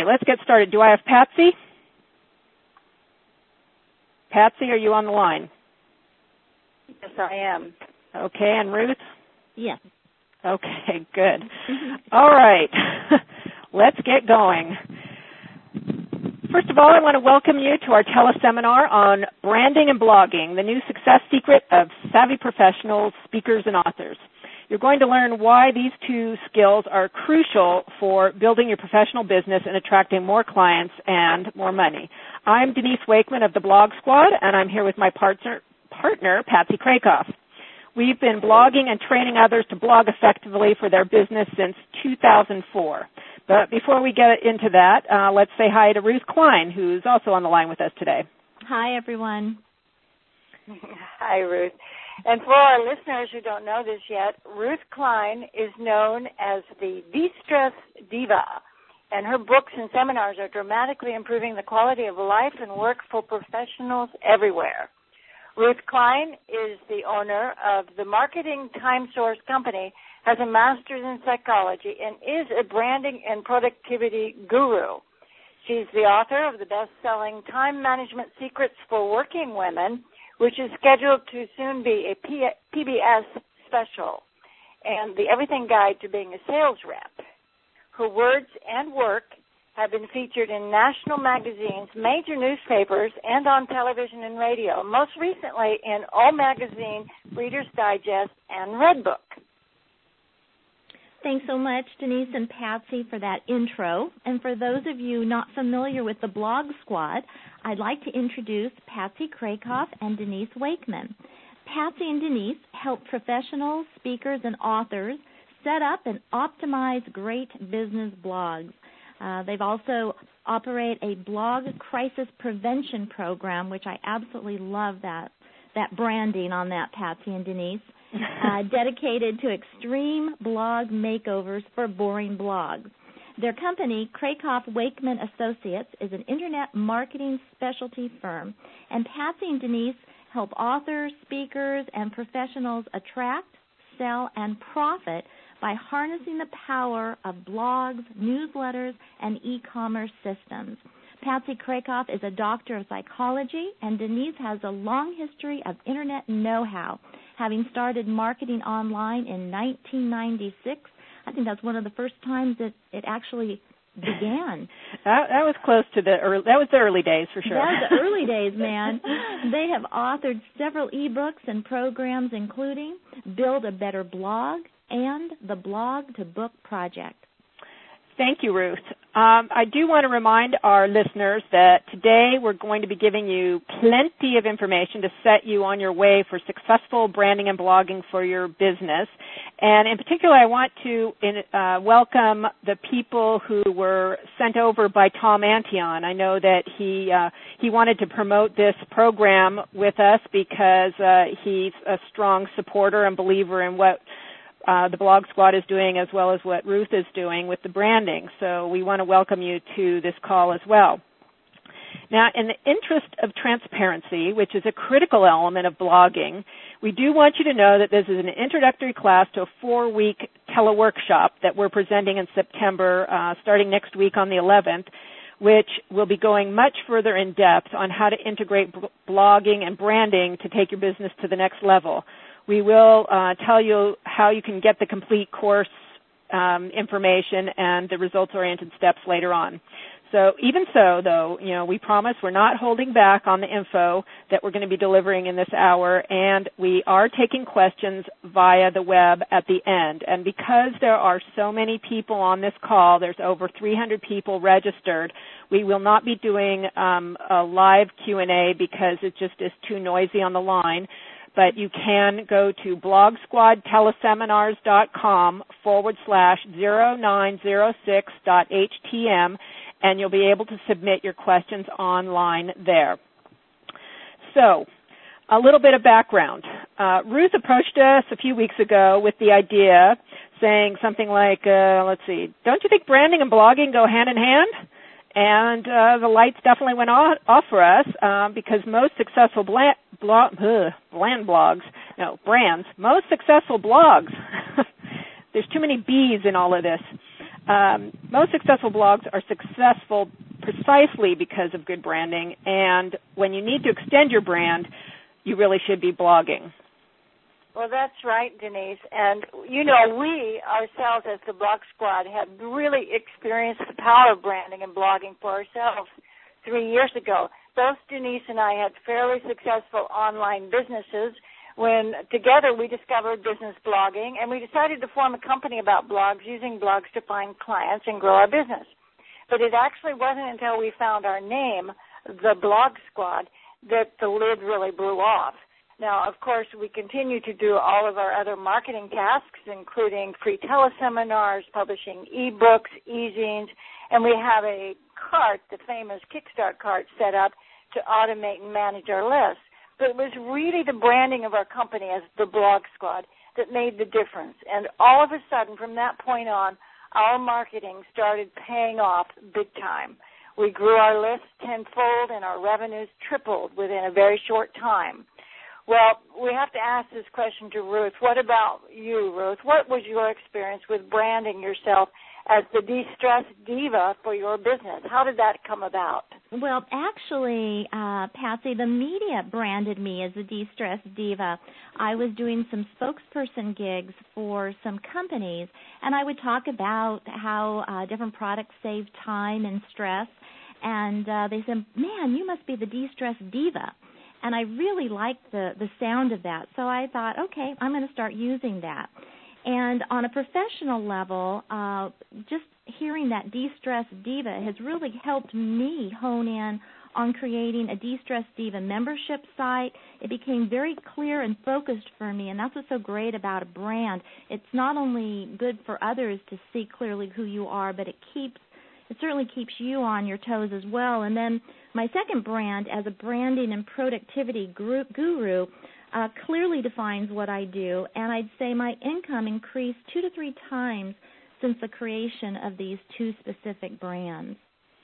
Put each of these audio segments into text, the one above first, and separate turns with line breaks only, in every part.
right, let's get started. Do I have Patsy? Patsy, are you on the line?
Yes, I am.
Okay, and Ruth?
Yes.
Okay, good. All right, let's get going. First of all, I want to welcome you to our teleseminar on branding and blogging, the new success secret of savvy professionals, speakers, and authors. You're going to learn why these two skills are crucial for building your professional business and attracting more clients and more money. I'm Denise Wakeman of the Blog Squad, and I'm here with my partner Patsy Krakoff. We've been blogging and training others to blog effectively for their business since 2004. But before we get into that, let's say hi to Ruth Klein, who's also on the line with us today.
Hi, everyone.
Hi, Ruth. And for our listeners who don't know this yet, Ruth Klein is known as the De-Stress Diva, and her books and seminars are dramatically improving the quality of life and work for professionals everywhere. Ruth Klein is the owner of the Marketing Time Source Company, has a master's in psychology, and is a branding and productivity guru. She's the author of the best-selling Time Management Secrets for Working Women, which is scheduled to soon be a PBS special, and the Everything Guide to Being a Sales Rep. Her words and work have been featured in national magazines, major newspapers, and on television and radio, most recently in All Magazine, Reader's Digest, and Redbook.
Thanks so much, Denise and Patsy, for that intro. And for those of you not familiar with the Blog Squad, I'd like to introduce Patsy Krakoff and Denise Wakeman. Patsy and Denise help professionals, speakers, and authors set up and optimize great business blogs. They've also operate a blog crisis prevention program, which I absolutely love that branding on that, Patsy and Denise, dedicated to extreme blog makeovers for boring blogs. Their company, Krakoff Wakeman Associates, is an internet marketing specialty firm, and Patsy and Denise help authors, speakers, and professionals attract, sell, and profit by harnessing the power of blogs, newsletters, and e-commerce systems. Patsy Krakoff is a doctor of psychology, and Denise has a long history of internet know-how, having started marketing online in 1996. I think that's one of the first times that it actually began.
That was close to the early days for sure.
That was the early days, man. They have authored several ebooks and programs, including Build a Better Blog and the Blog to Book Project.
Thank you, Ruth. I do want to remind our listeners that today we're going to be giving you plenty of information to set you on your way for successful branding and blogging for your business. And in particular, I want to welcome the people who were sent over by Tom Antion. I know that he wanted to promote this program with us because he's a strong supporter and believer in what the Blog Squad is doing, as well as what Ruth is doing with the branding. So we want to welcome you to this call as well. Now, in the interest of transparency, which is a critical element of blogging, we do want you to know that this is an introductory class to a 4-week teleworkshop that we're presenting in September, starting next week on the 11th, which will be going much further in depth on how to integrate blogging and branding to take your business to the next level. We will tell you how you can get the complete course information and the results-oriented steps later on. So even so, though, we promise we're not holding back on the info that we're going to be delivering in this hour, and we are taking questions via the web at the end. And because there are so many people on this call, there's over 300 people registered, we will not be doing a live Q&A because it just is too noisy on the line. But you can go to blogsquadteleseminars.com/0906.htm, and you'll be able to submit your questions online there. So, a little bit of background. Ruth approached us a few weeks ago with the idea, saying something like, don't you think branding and blogging go hand in hand? And the lights definitely went off for us because most successful brands, most successful blogs, there's too many B's in all of this, most successful blogs are successful precisely because of good branding, and when you need to extend your brand, you really should be blogging.
Well, that's right, Denise. And, you know, we ourselves as the Blog Squad have really experienced the power of branding and blogging for ourselves 3 years ago. Both Denise and I had fairly successful online businesses when together we discovered business blogging, and we decided to form a company about blogs, using blogs to find clients and grow our business. But it actually wasn't until we found our name, the Blog Squad, that the lid really blew off. Now, of course, we continue to do all of our other marketing tasks, including free teleseminars, publishing e-books, e-zines, and we have a cart, the famous Kickstart cart, set up to automate and manage our lists. But it was really the branding of our company as the Blog Squad that made the difference. And all of a sudden, from that point on, our marketing started paying off big time. We grew our lists tenfold and our revenues tripled within a very short time. Well, we have to ask this question to Ruth. What about you, Ruth? What was your experience with branding yourself as the de-stress diva for your business? How did that come about?
Well, actually, Patsy, the media branded me as a de-stress diva. I was doing some spokesperson gigs for some companies, and I would talk about how different products save time and stress, and they said, man, you must be the de-stress diva. And I really liked the sound of that, so I thought, okay, I'm going to start using that. And on a professional level, just hearing that De-Stress Diva has really helped me hone in on creating a De-Stress Diva membership site. It became very clear and focused for me, and that's what's so great about a brand. It's not only good for others to see clearly who you are, but it certainly keeps you on your toes as well. And then my second brand as a branding and productivity guru clearly defines what I do, and I'd say my income increased 2 to 3 times since the creation of these two specific brands.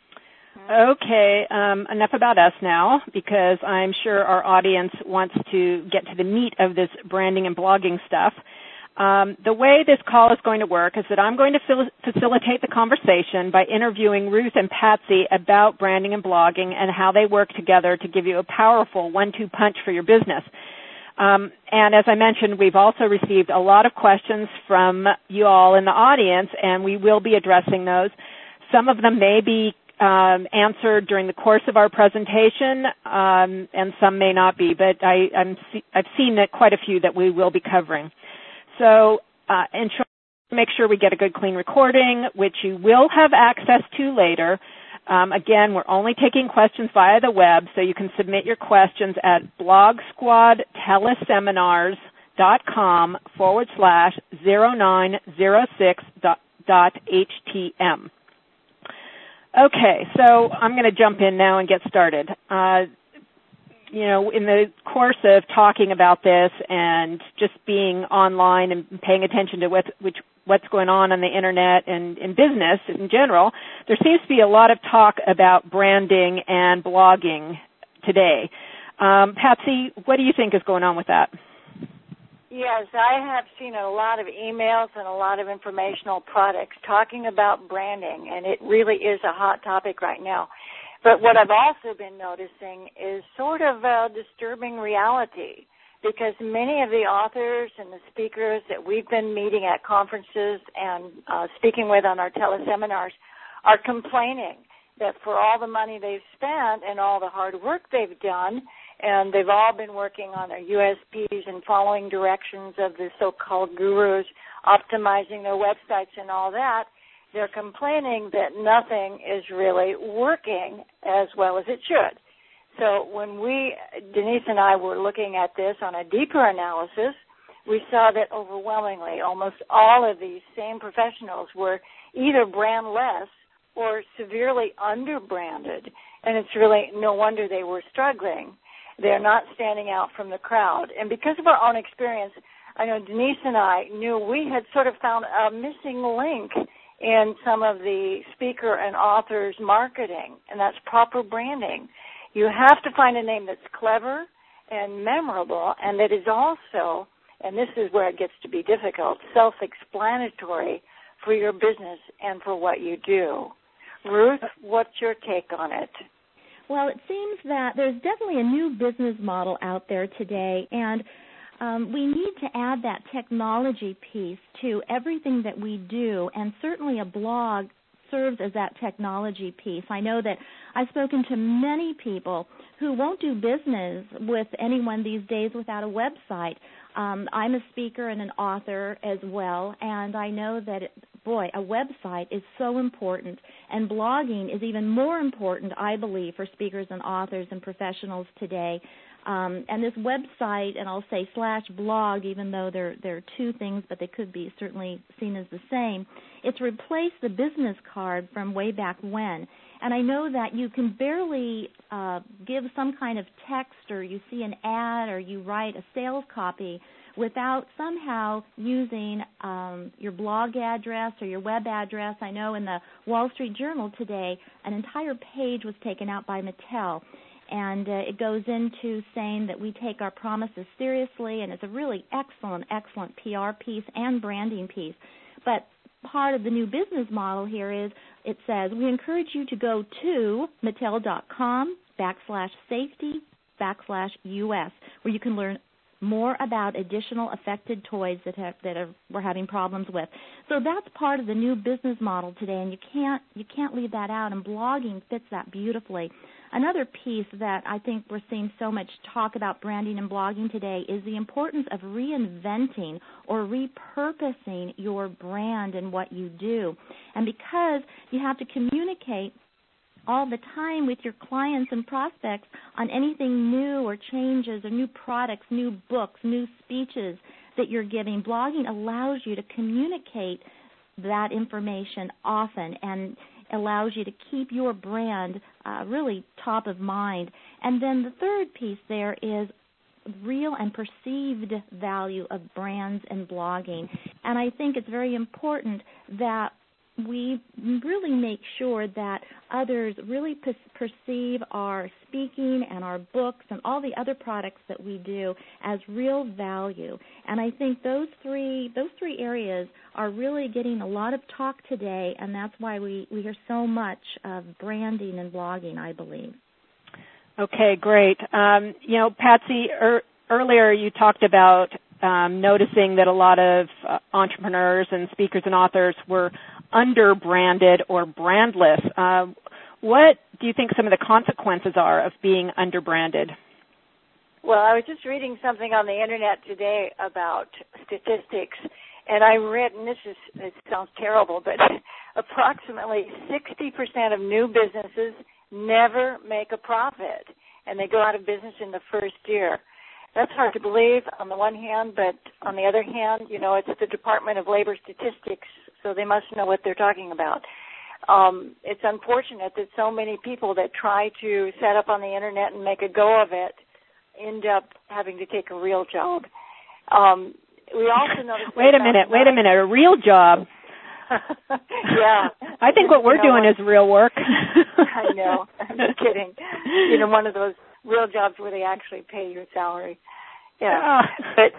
Okay, enough about us now, because I'm sure our audience wants to get to the meat of this branding and blogging stuff. The way this call is going to work is that I'm going to facilitate the conversation by interviewing Ruth and Patsy about branding and blogging and how they work together to give you a powerful 1-2 punch for your business. And as I mentioned, we've also received a lot of questions from you all in the audience, and we will be addressing those. Some of them may be answered during the course of our presentation, and some may not be, but I've seen quite a few that we will be covering. So make sure we get a good, clean recording, which you will have access to later. Again, we're only taking questions via the web, so you can submit your questions at blogsquadteleseminars.com/0906.htm. Okay, so I'm going to jump in now and get started. In the course of talking about this and just being online and paying attention to what's going on the Internet and in business in general, there seems to be a lot of talk about branding and blogging today. Patsy, what do you think is going on with that?
Yes, I have seen a lot of emails and a lot of informational products talking about branding, and it really is a hot topic right now. But what I've also been noticing is sort of a disturbing reality, because many of the authors and the speakers that we've been meeting at conferences and speaking with on our teleseminars are complaining that for all the money they've spent and all the hard work they've done, and they've all been working on their USPs and following directions of the so-called gurus, optimizing their websites and all that, they're complaining that nothing is really working as well as it should. So when Denise and I were looking at this on a deeper analysis, we saw that overwhelmingly almost all of these same professionals were either brandless or severely under-branded, and it's really no wonder they were struggling. They're not standing out from the crowd. And because of our own experience, I know Denise and I knew we had sort of found a missing link in some of the speaker and authors' marketing, and that's proper branding. You have to find a name that's clever and memorable, and that is also, and this is where it gets to be difficult, self-explanatory for your business and for what you do. Ruth, what's your take on it?
Well, it seems that there's definitely a new business model out there today, and we need to add that technology piece to everything that we do, and certainly a blog serves as that technology piece. I know that I've spoken to many people who won't do business with anyone these days without a website. I'm a speaker and an author as well, and I know that, a website is so important, and blogging is even more important, I believe, for speakers and authors and professionals today. And this website, and I'll say /blog, even though they're two things, but they could be certainly seen as the same, it's replaced the business card from way back when. And I know that you can barely give some kind of text, or you see an ad, or you write a sales copy without somehow using your blog address or your web address. I know in the Wall Street Journal today, an entire page was taken out by Mattel. And it goes into saying that we take our promises seriously, and it's a really excellent PR piece and branding piece. But part of the new business model here is it says, we encourage you to go to Mattel.com/safety/US, where you can learn more about additional affected toys that we're having problems with. So that's part of the new business model today, and you can't leave that out, and blogging fits that beautifully. Another piece that I think we're seeing so much talk about branding and blogging today is the importance of reinventing or repurposing your brand and what you do. And because you have to communicate all the time with your clients and prospects on anything new or changes or new products, new books, new speeches that you're giving, blogging allows you to communicate that information often and allows you to keep your brand really top of mind. And then the third piece there is real and perceived value of brands and blogging. And I think it's very important that we really make sure that others really perceive our speaking and our books and all the other products that we do as real value. And I think those three areas are really getting a lot of talk today, and that's why we hear so much of branding and blogging, I believe.
Okay, great. Patsy, earlier you talked about noticing that a lot of entrepreneurs and speakers and authors were under-branded or brandless. What do you think some of the consequences are of being under-branded?
Well, I was just reading something on the Internet today about statistics, and I read, and it sounds terrible, but approximately 60% of new businesses never make a profit, and they go out of business in the first year. That's hard to believe on the one hand, but on the other hand, it's the Department of Labor Statistics, so they must know what they're talking about. It's unfortunate that so many people that try to set up on the Internet and make a go of it end up having to take a real job. We also noticed...
Wait a minute, a real job?
Yeah.
I think what we're doing is real work.
I know. I'm just kidding. One of those real jobs where they actually pay your salary. Yeah. But,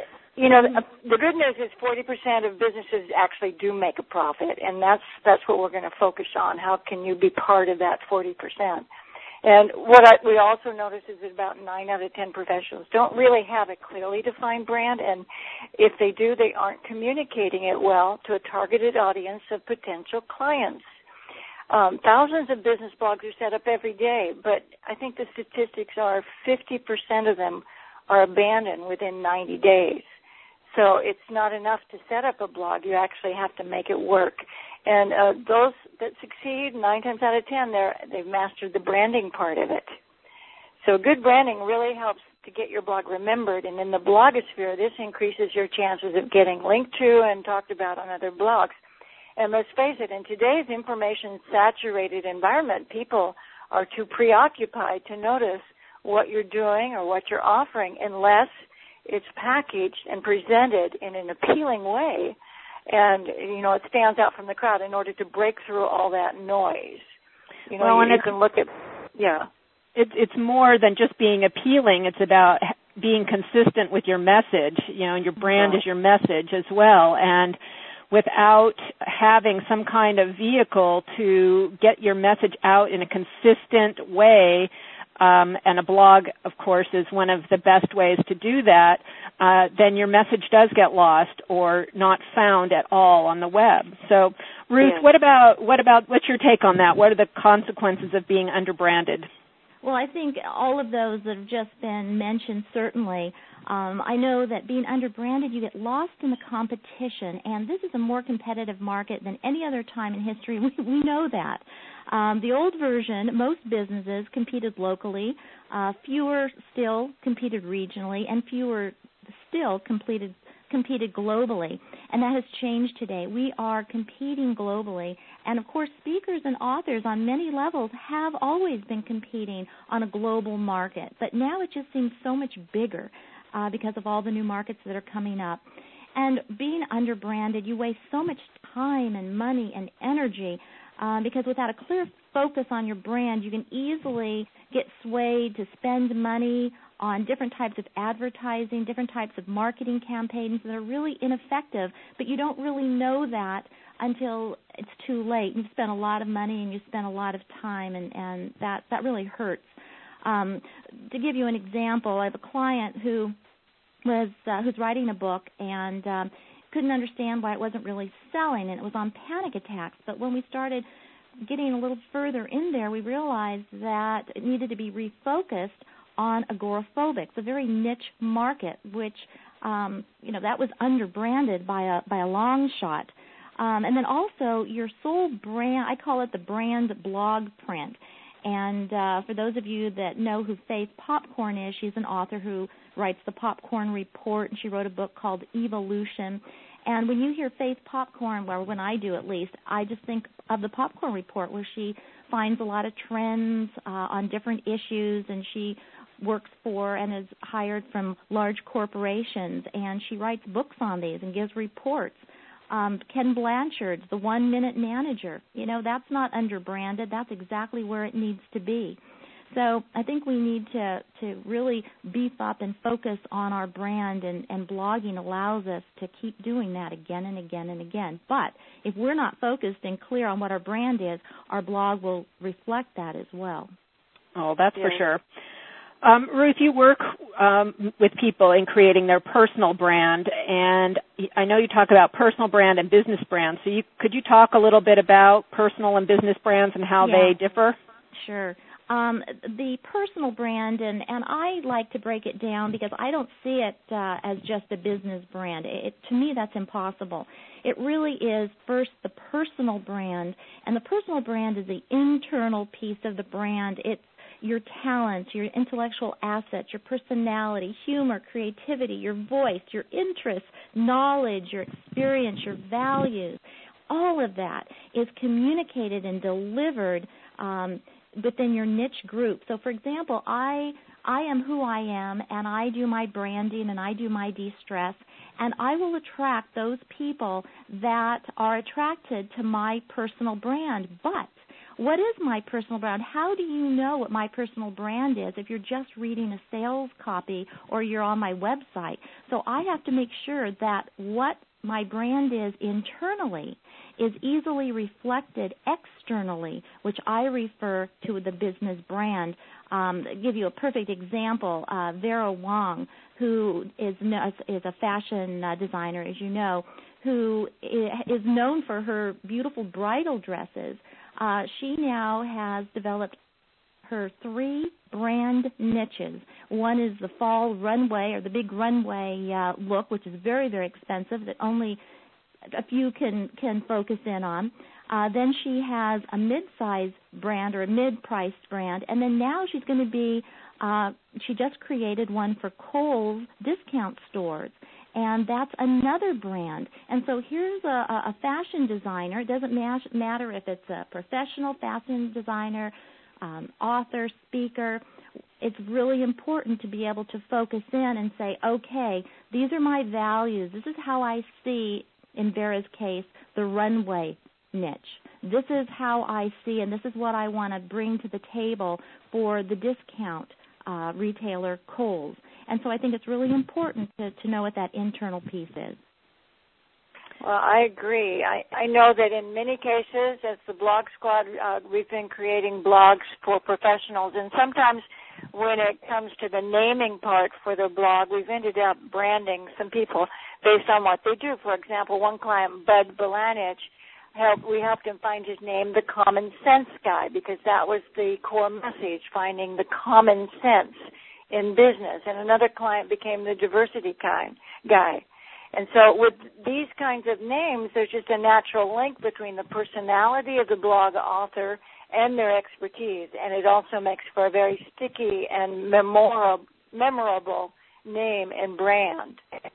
the good news is 40% of businesses actually do make a profit, and that's what we're going to focus on. How can you be part of that 40%? And what we also notice is that about 9 out of 10 professionals don't really have a clearly defined brand, and if they do, they aren't communicating it well to a targeted audience of potential clients. Thousands of business blogs are set up every day, but I think the statistics are 50% of them are abandoned within 90 days. So it's not enough to set up a blog. You actually have to make it work. And those that succeed, 9 times out of 10, they've mastered the branding part of it. So good branding really helps to get your blog remembered. And in the blogosphere, this increases your chances of getting linked to and talked about on other blogs. And let's face it, in today's information-saturated environment, people are too preoccupied to notice what you're doing or what you're offering unless it's packaged and presented in an appealing way. And, it stands out from the crowd in order to break through all that noise. You can look at,
It's more than just being appealing. It's about being consistent with your message, and your brand is your message as well. And without having some kind of vehicle to get your message out in a consistent way, and a blog, of course, is one of the best ways to do that, then your message does get lost or not found at all on the web. So, Ruth, what's your take on that? What are the consequences of being underbranded?
Well, I think all of those that have just been mentioned, certainly. I know that being underbranded, you get lost in the competition, and this is a more competitive market than any other time in history. We know that. The old version, most businesses competed locally, fewer still competed regionally, and fewer still competed globally, and that has changed today. We are competing globally, and of course speakers and authors on many levels have always been competing on a global market, but now it just seems so much bigger because of all the new markets that are coming up. And being underbranded, you waste so much time and money and energy because without a clear focus on your brand, you can easily get swayed to spend money on different types of advertising, different types of marketing campaigns that are really ineffective, but you don't really know that until it's too late. You've spent a lot of money and you spent a lot of time, and that really hurts. To give you an example, I have a client who's writing a book and couldn't understand why it wasn't really selling, and it was on panic attacks. But when we started getting a little further in there, we realized that it needed to be refocused on agoraphobics, a very niche market, which that was underbranded by a long shot. And then also your sole brand, I call it the brand blog print. And for those of you that know who Faith Popcorn is, she's an author who writes the Popcorn Report, and she wrote a book called Evolution. And when you hear Faith Popcorn, or when I do at least, I just think of the Popcorn Report, where she finds a lot of trends on different issues, and she works for and is hired from large corporations, and she writes books on these and gives reports. Ken Blanchard's The 1 Minute Manager. That's not underbranded. That's exactly where it needs to be. So I think we need to really beef up and focus on our brand, and blogging allows us to keep doing that again and again and again. But if we're not focused and clear on what our brand is, our blog will reflect that as well.
Oh, that's for sure. Ruth, you work with people in creating their personal brand, and I know you talk about personal brand and business brand. So could you talk a little bit about personal and business brands and how they differ?
Sure. The personal brand, and I like to break it down because I don't see it as just a business brand. To me, that's impossible. It really is first the personal brand, and the personal brand is the internal piece of the brand. It's your talents, your intellectual assets, your personality, humor, creativity, your voice, your interests, knowledge, your experience, your values. All of that is communicated and delivered within your niche group. So, for example, I am who I am, and I do my branding, and I do my de-stress, and I will attract those people that are attracted to my personal brand. But what is my personal brand? How do you know what my personal brand is if you're just reading a sales copy or you're on my website? So I have to make sure that what my brand is internally is easily reflected externally, which I refer to the business brand. I'll give you a perfect example. Vera Wang, who is a fashion designer, as you know, who is known for her beautiful bridal dresses. She now has developed her 3 brand niches. One is the fall runway, or the big runway look, which is very, very expensive, that only a few can focus in on. Then she has a mid-size brand, or a mid-priced brand, and then now she's going to be, she just created one for Kohl's discount stores, and that's another brand. And so here's a fashion designer. It doesn't matter if it's a professional fashion designer, author, speaker. It's really important to be able to focus in and say, okay, these are my values. This is how I see, in Vera's case, the runway niche. This is how I see, and this is what I want to bring to the table for the discount retailer Kohl's. And so I think it's really important to know what that internal piece is.
Well, I agree. I know that in many cases, as the Blog Squad, we've been creating blogs for professionals, and sometimes when it comes to the naming part for the blog, we've ended up branding some people based on what they do. For example, one client, Bud Belanich, we helped him find his name, the Common Sense Guy, because that was the core message, finding the common sense in business. And another client became the Diversity Guy. And so with these kinds of names, there's just a natural link between the personality of the blog author and their expertise, and it also makes for a very sticky and memorable name and brand.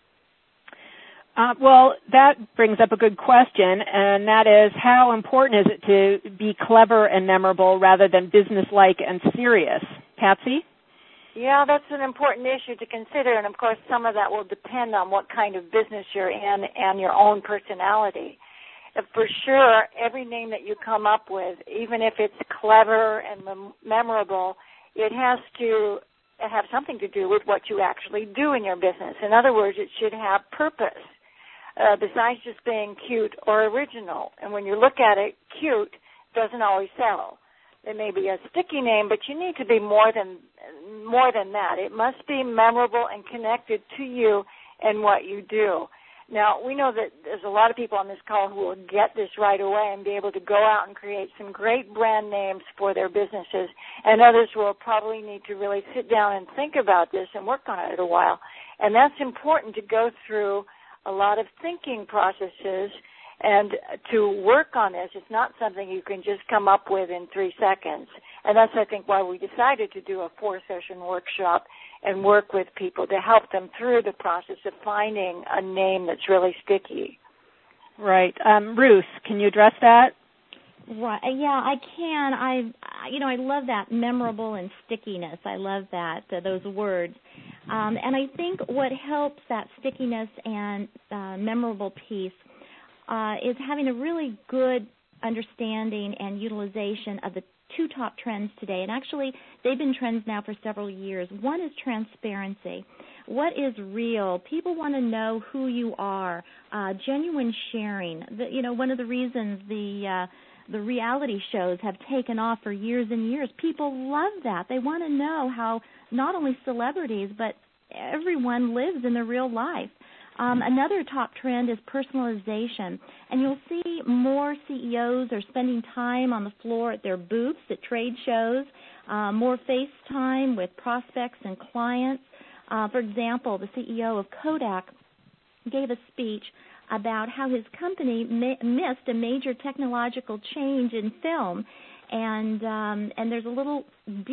Well, that brings up a good question, and that is, how important is it to be clever and memorable rather than businesslike and serious? Patsy?
Yeah, that's an important issue to consider, and of course some of that will depend on what kind of business you're in and your own personality. For sure, every name that you come up with, even if it's clever and memorable, it has to have something to do with what you actually do in your business. In other words, it should have purpose, besides just being cute or original. And when you look at it, cute doesn't always sell. It may be a sticky name, but you need to be more than that. It must be memorable and connected to you and what you do. Now, we know that there's a lot of people on this call who will get this right away and be able to go out and create some great brand names for their businesses, and others will probably need to really sit down and think about this and work on it a while. And that's important to go through a lot of thinking processes and to work on this. It's not something you can just come up with in 3 seconds. And that's, I think, why we decided to do a 4-session workshop and work with people to help them through the process of finding a name that's really sticky.
Right. Ruth, can you address that?
Right. Yeah, I can. I love that memorable and stickiness. I love that, those words. And I think what helps that stickiness and memorable piece is having a really good understanding and utilization of the 2 top trends today. And actually, they've been trends now for several years. One is transparency. What is real? People want to know who you are. Genuine sharing. One of the reasons the reality shows have taken off for years and years. People love that. They want to know how not only celebrities, but everyone lives in their real life. Another top trend is personalization, and you'll see more CEOs are spending time on the floor at their booths at trade shows, more face time with prospects and clients. For example, the CEO of Kodak gave a speech about how his company missed a major technological change in film. And there's a little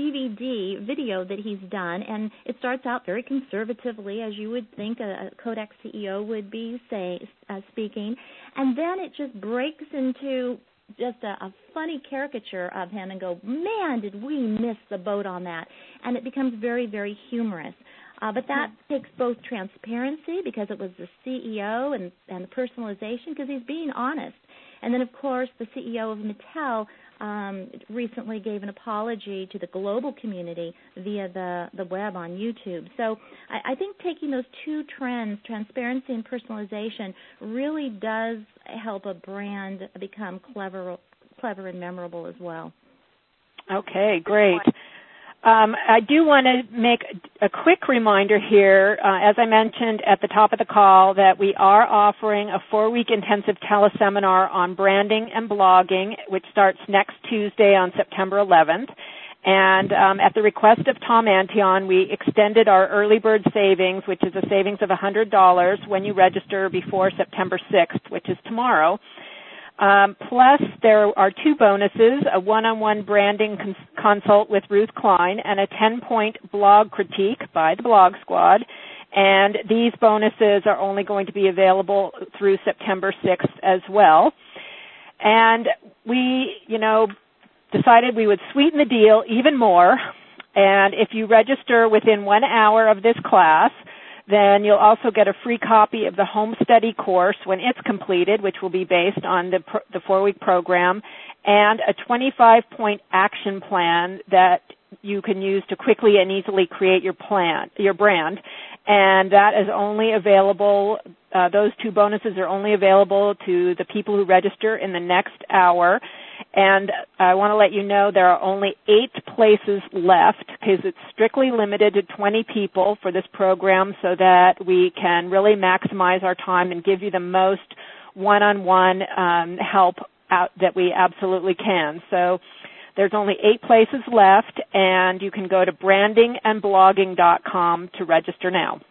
DVD video that he's done, and it starts out very conservatively, as you would think a Kodak CEO would be speaking, and then it just breaks into just a funny caricature of him and go, man, did we miss the boat on that? And it becomes very, very humorous. But that takes both transparency, because it was the CEO, and the personalization, because he's being honest. And then, of course, the CEO of Mattel recently gave an apology to the global community via the web on YouTube. So I think taking those 2 trends, transparency and personalization, really does help a brand become clever and memorable as well.
Okay, great. I do want to make a quick reminder here, as I mentioned at the top of the call, that we are offering a 4-week intensive teleseminar on branding and blogging, which starts next Tuesday on September 11th. And at the request of Tom Antion, we extended our early bird savings, which is a savings of $100 when you register before September 6th, which is tomorrow. Plus, there are 2 bonuses, a one-on-one branding consult with Ruth Klein and a 10-point blog critique by the Blog Squad. And these bonuses are only going to be available through September 6th as well. And we, decided we would sweeten the deal even more. And if you register within 1 hour of this class, then you'll also get a free copy of the home study course when it's completed, which will be based on the 4-week program, and a 25-point action plan that you can use to quickly and easily create your brand. And that is only available, those 2 bonuses are only available to the people who register in the next hour. And I want to let you know there are only 8 places left because it's strictly limited to 20 people for this program so that we can really maximize our time and give you the most one-on-one help out that we absolutely can. So there's only 8 places left, and you can go to brandingandblogging.com to register now.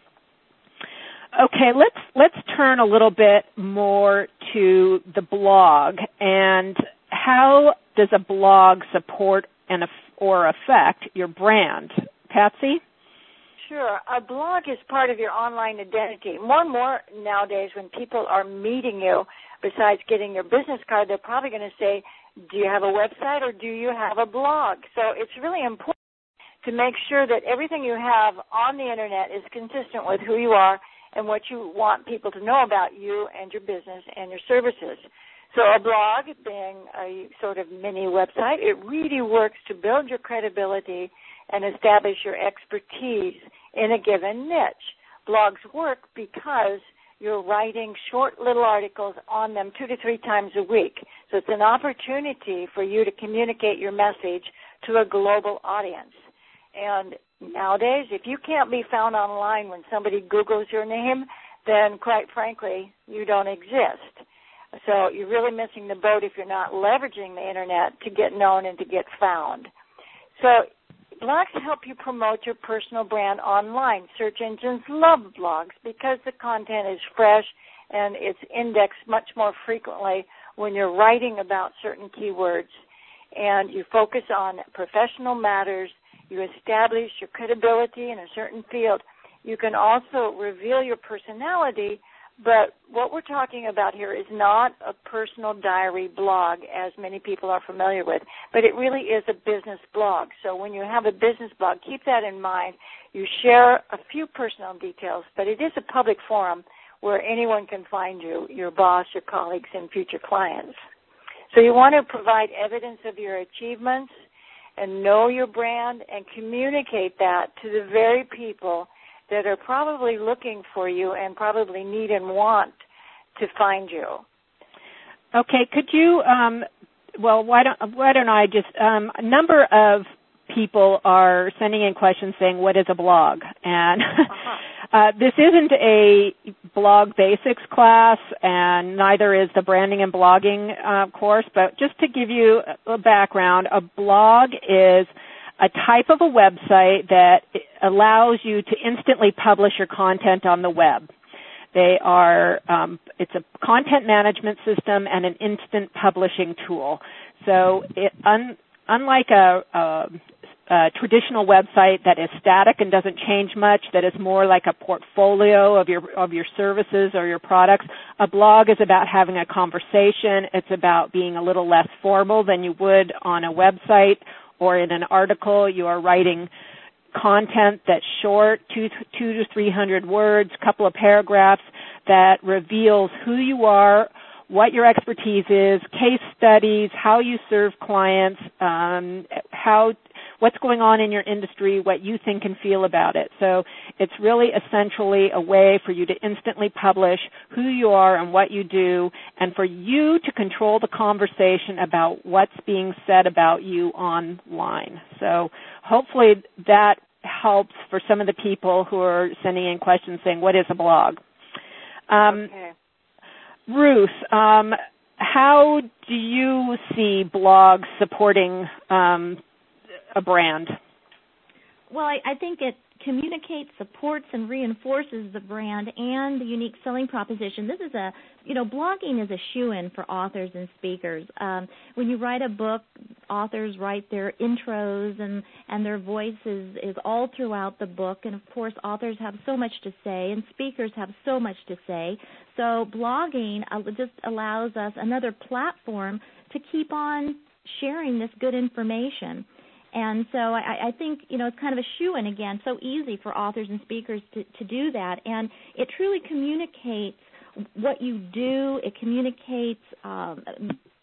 Okay, let's turn a little bit more to the blog. And how does a blog support or affect your brand? Patsy?
Sure. A blog is part of your online identity. More and more nowadays when people are meeting you, besides getting your business card, they're probably going to say, do you have a website or do you have a blog? So it's really important to make sure that everything you have on the Internet is consistent with who you are and what you want people to know about you and your business and your services. So a blog, being a sort of mini website, it really works to build your credibility and establish your expertise in a given niche. Blogs work because you're writing short little articles on them 2 to 3 times a week. So it's an opportunity for you to communicate your message to a global audience. And nowadays, if you can't be found online when somebody Googles your name, then quite frankly, you don't exist. So you're really missing the boat if you're not leveraging the Internet to get known and to get found. So blogs help you promote your personal brand online. Search engines love blogs because the content is fresh and it's indexed much more frequently when you're writing about certain keywords. And you focus on professional matters. You establish your credibility in a certain field. You can also reveal your personality, but what we're talking about here is not a personal diary blog, as many people are familiar with, but it really is a business blog. So when you have a business blog, keep that in mind. You share a few personal details, but it is a public forum where anyone can find you, your boss, your colleagues, and future clients. So you want to provide evidence of your achievements and know your brand and communicate that to the very people that are probably looking for you and probably need and want to find you.
Okay, could you, why don't I just, a number of people are sending in questions saying, what is a blog? And this isn't a blog basics class, and neither is the branding and blogging course, but just to give you a background, a blog is a type of a website that allows you to instantly publish your content on the web. They are, it's a content management system and an instant publishing tool. So unlike a traditional website that is static and doesn't change much, that is more like a portfolio of your services or your products, a blog is about having a conversation. It's about being a little less formal than you would on a website or in an article. You are writing content that's short, 200 to 300 words, a couple of paragraphs that reveals who you are, what your expertise is, case studies, how you serve clients, what's going on in your industry, what you think and feel about it. So it's really essentially a way for you to instantly publish who you are and what you do, and for you to control the conversation about what's being said about you online. So hopefully that helps for some of the people who are sending in questions saying, what is a blog?
Okay.
Ruth, how do you see blogs supporting a brand?
Well, I think it communicates, supports, and reinforces the brand and the unique selling proposition. This is blogging is a shoo-in for authors and speakers. When you write a book, authors write their intros and their voices is all throughout the book. And, of course, authors have so much to say and speakers have so much to say. So blogging just allows us another platform to keep on sharing this good information. And so I think, it's kind of a shoo-in again, so easy for authors and speakers to do that. And it truly communicates what you do. It communicates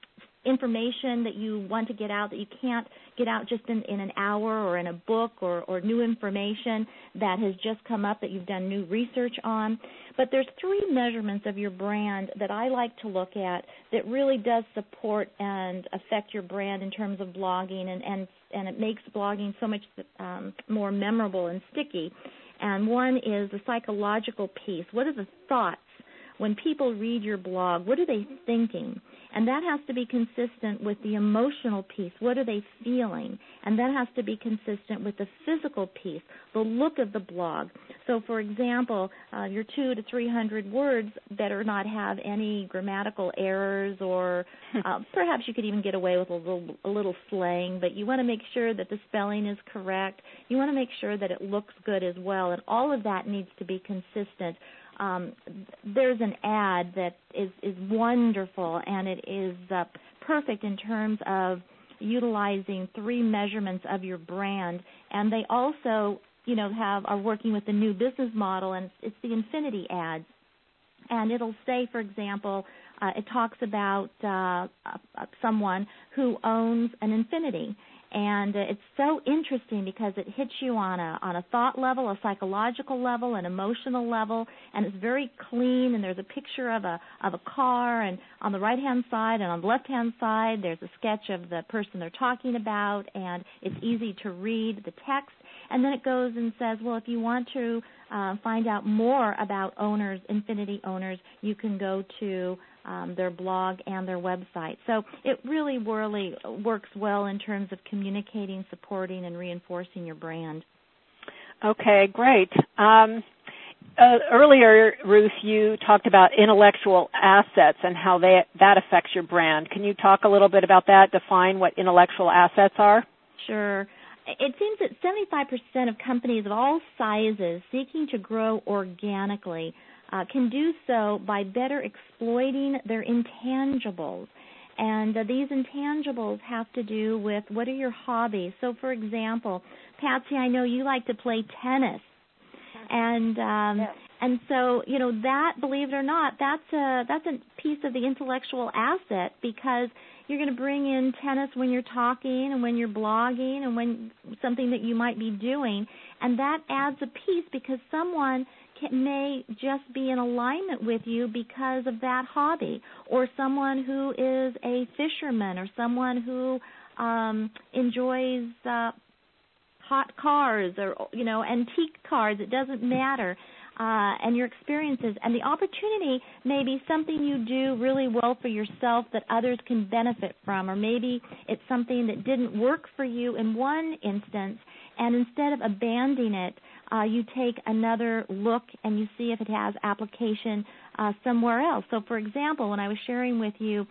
information that you want to get out that you can't get out just in an hour or in a book or new information that has just come up that you've done new research on. But there's 3 measurements of your brand that I like to look at that really does support and affect your brand in terms of blogging, and it makes blogging so much more memorable and sticky. And one is the psychological piece. What are the thoughts? When people read your blog, what are they thinking? And that has to be consistent with the emotional piece. What are they feeling? And that has to be consistent with the physical piece, the look of the blog. So, for example, your 200 to 300 words better not have any grammatical errors, or perhaps you could even get away with a little slang, but you want to make sure that the spelling is correct. You want to make sure that it looks good as well, and all of that needs to be consistent. There's an ad that is wonderful, and it is perfect in terms of utilizing 3 measurements of your brand. And they also, are working with the new business model, and it's the infinity ads. And it'll say, for example, it talks about someone who owns an infinity. And it's so interesting because it hits you on a thought level, a psychological level, an emotional level, and it's very clean. And there's a picture of a car, and on the right-hand side and on the left-hand side, there's a sketch of the person they're talking about, and it's easy to read the text. And then it goes and says, well, if you want to find out more about owners, Infinity owners, you can go to their blog and their website. So it really works well in terms of communicating, supporting, and reinforcing your brand.
Okay, great. Earlier, Ruth, you talked about intellectual assets and how that affects your brand. Can you talk a little bit about that, define what intellectual assets are?
Sure. It seems that 75% of companies of all sizes seeking to grow organically can do so by better exploiting their intangibles. And these intangibles have to do with what are your hobbies. So, for example, Patsy, I know you like to play tennis. And
yes.
And so, that, believe it or not, that's a piece of the intellectual asset, because you're going to bring in tennis when you're talking and when you're blogging and when something that you might be doing, and that adds a piece because someone may just be in alignment with you because of that hobby, or someone who is a fisherman, or someone who enjoys hot cars, or antique cars. It doesn't matter. And your experiences. And the opportunity may be something you do really well for yourself that others can benefit from, or maybe it's something that didn't work for you in one instance, and instead of abandoning it, you take another look and you see if it has application somewhere else. So, for example, when I was sharing with you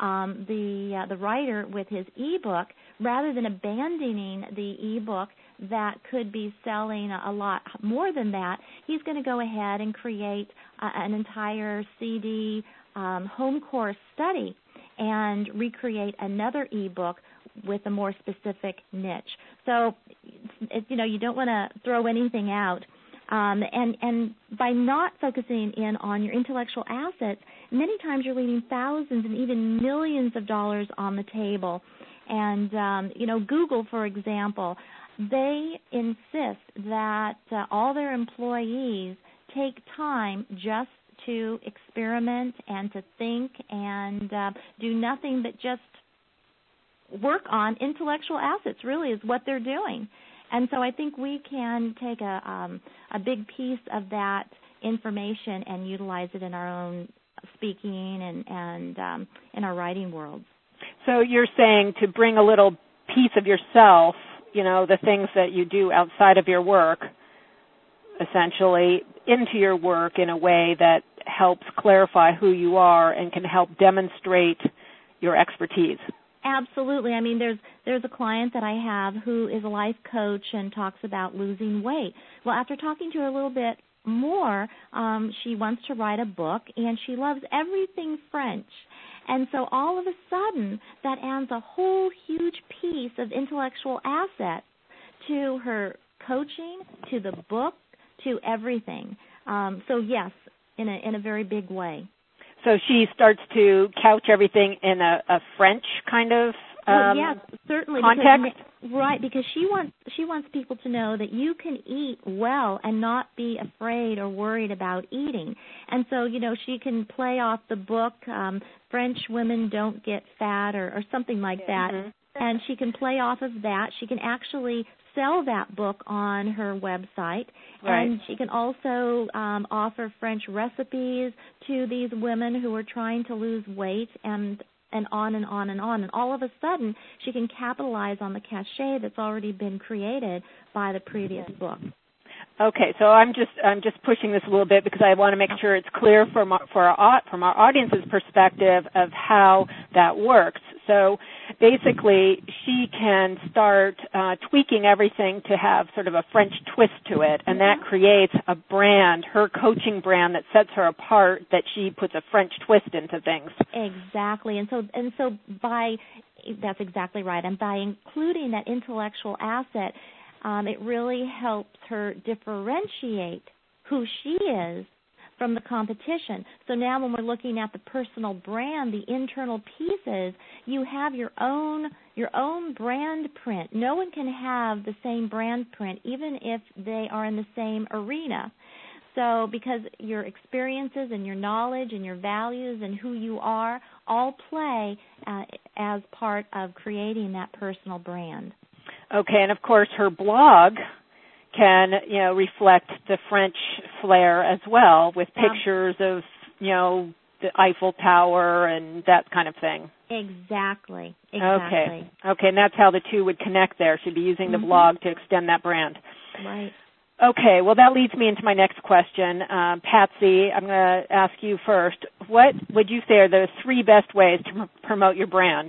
the writer with his e-book, rather than abandoning the e-book that could be selling a lot more than that, he's going to go ahead and create an entire CD home course study and recreate another e-book with a more specific niche. So, you don't want to throw anything out. And by not focusing in on your intellectual assets, many times you're leaving thousands and even millions of dollars on the table. And, Google, for example, they insist that all their employees take time just to experiment and to think and do nothing but just work on intellectual assets, really, is what they're doing. And so I think we can take a big piece of that information and utilize it in our own speaking and in our writing world.
So you're saying to bring a little piece of yourself, the things that you do outside of your work, essentially, into your work in a way that helps clarify who you are and can help demonstrate your expertise.
Absolutely. I mean, there's a client that I have who is a life coach and talks about losing weight. Well, after talking to her a little bit more, she wants to write a book, and she loves everything French. And so all of a sudden, that adds a whole huge piece of intellectual assets to her coaching, to the book, to everything. So yes, in a very big way.
So she starts to couch everything in a French kind of
yes, certainly,
context.
Because she wants people to know that you can eat well and not be afraid or worried about eating. And so, she can play off the book, French Women Don't Get Fat or something like that. Mm-hmm. And she can play off of that. She can actually sell that book on her website. Right. And she can also offer French recipes to these women who are trying to lose weight and on and on and on. And all of a sudden, she can capitalize on the cachet that's already been created by the previous book.
Okay, so I'm just pushing this a little bit because I want to make sure it's clear from our audience's perspective of how that works. So basically, she can start tweaking everything to have sort of a French twist to it, and that creates a brand, her coaching brand, that sets her apart, that she puts a French twist into things.
Exactly, and so that's exactly right. And by including that intellectual asset, it really helps her differentiate who she is from the competition. So now when we're looking at the personal brand, the internal pieces, you have your own brand print. No one can have the same brand print, even if they are in the same arena. So because your experiences and your knowledge and your values and who you are all play as part of creating that personal brand.
Okay, and of course her blog can, reflect the French flair as well, with pictures of, the Eiffel Tower and that kind of thing.
Exactly.
Okay, and that's how the two would connect there. She'd be using the blog to extend that brand.
Right.
Okay, well, that leads me into my next question. Patsy, I'm going to ask you first. What would you say are the 3 best ways to promote your brand?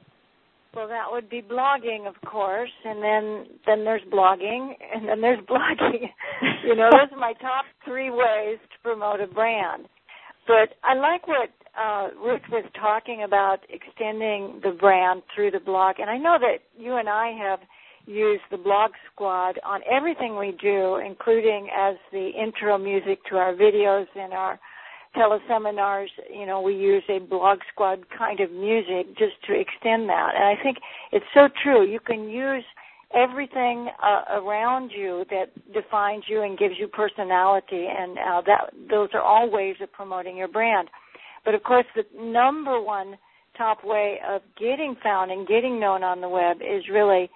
Well, that would be blogging, of course, and then there's blogging, and then there's blogging. Those are my top 3 ways to promote a brand. But I like what Ruth was talking about, extending the brand through the blog. And I know that you and I have used the Blog Squad on everything we do, including as the intro music to our videos and our teleseminars. We use a Blog Squad kind of music just to extend that. And I think it's so true. You can use everything around you that defines you and gives you personality, and those are all ways of promoting your brand. But, of course, the number one top way of getting found and getting known on the web is really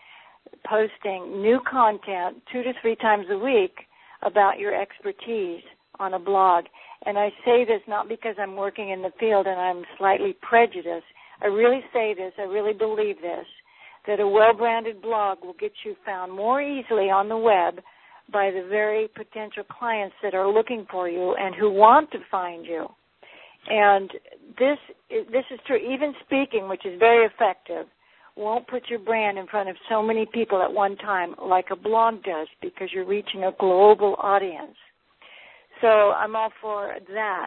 posting new content 2 to 3 times a week about your expertise on a blog. And I say this not because I'm working in the field and I'm slightly prejudiced. I really say this, I really believe this, that a well-branded blog will get you found more easily on the web by the very potential clients that are looking for you and who want to find you. And this is true. Even speaking, which is very effective, won't put your brand in front of so many people at one time like a blog does, because you're reaching a global audience. So I'm all for that.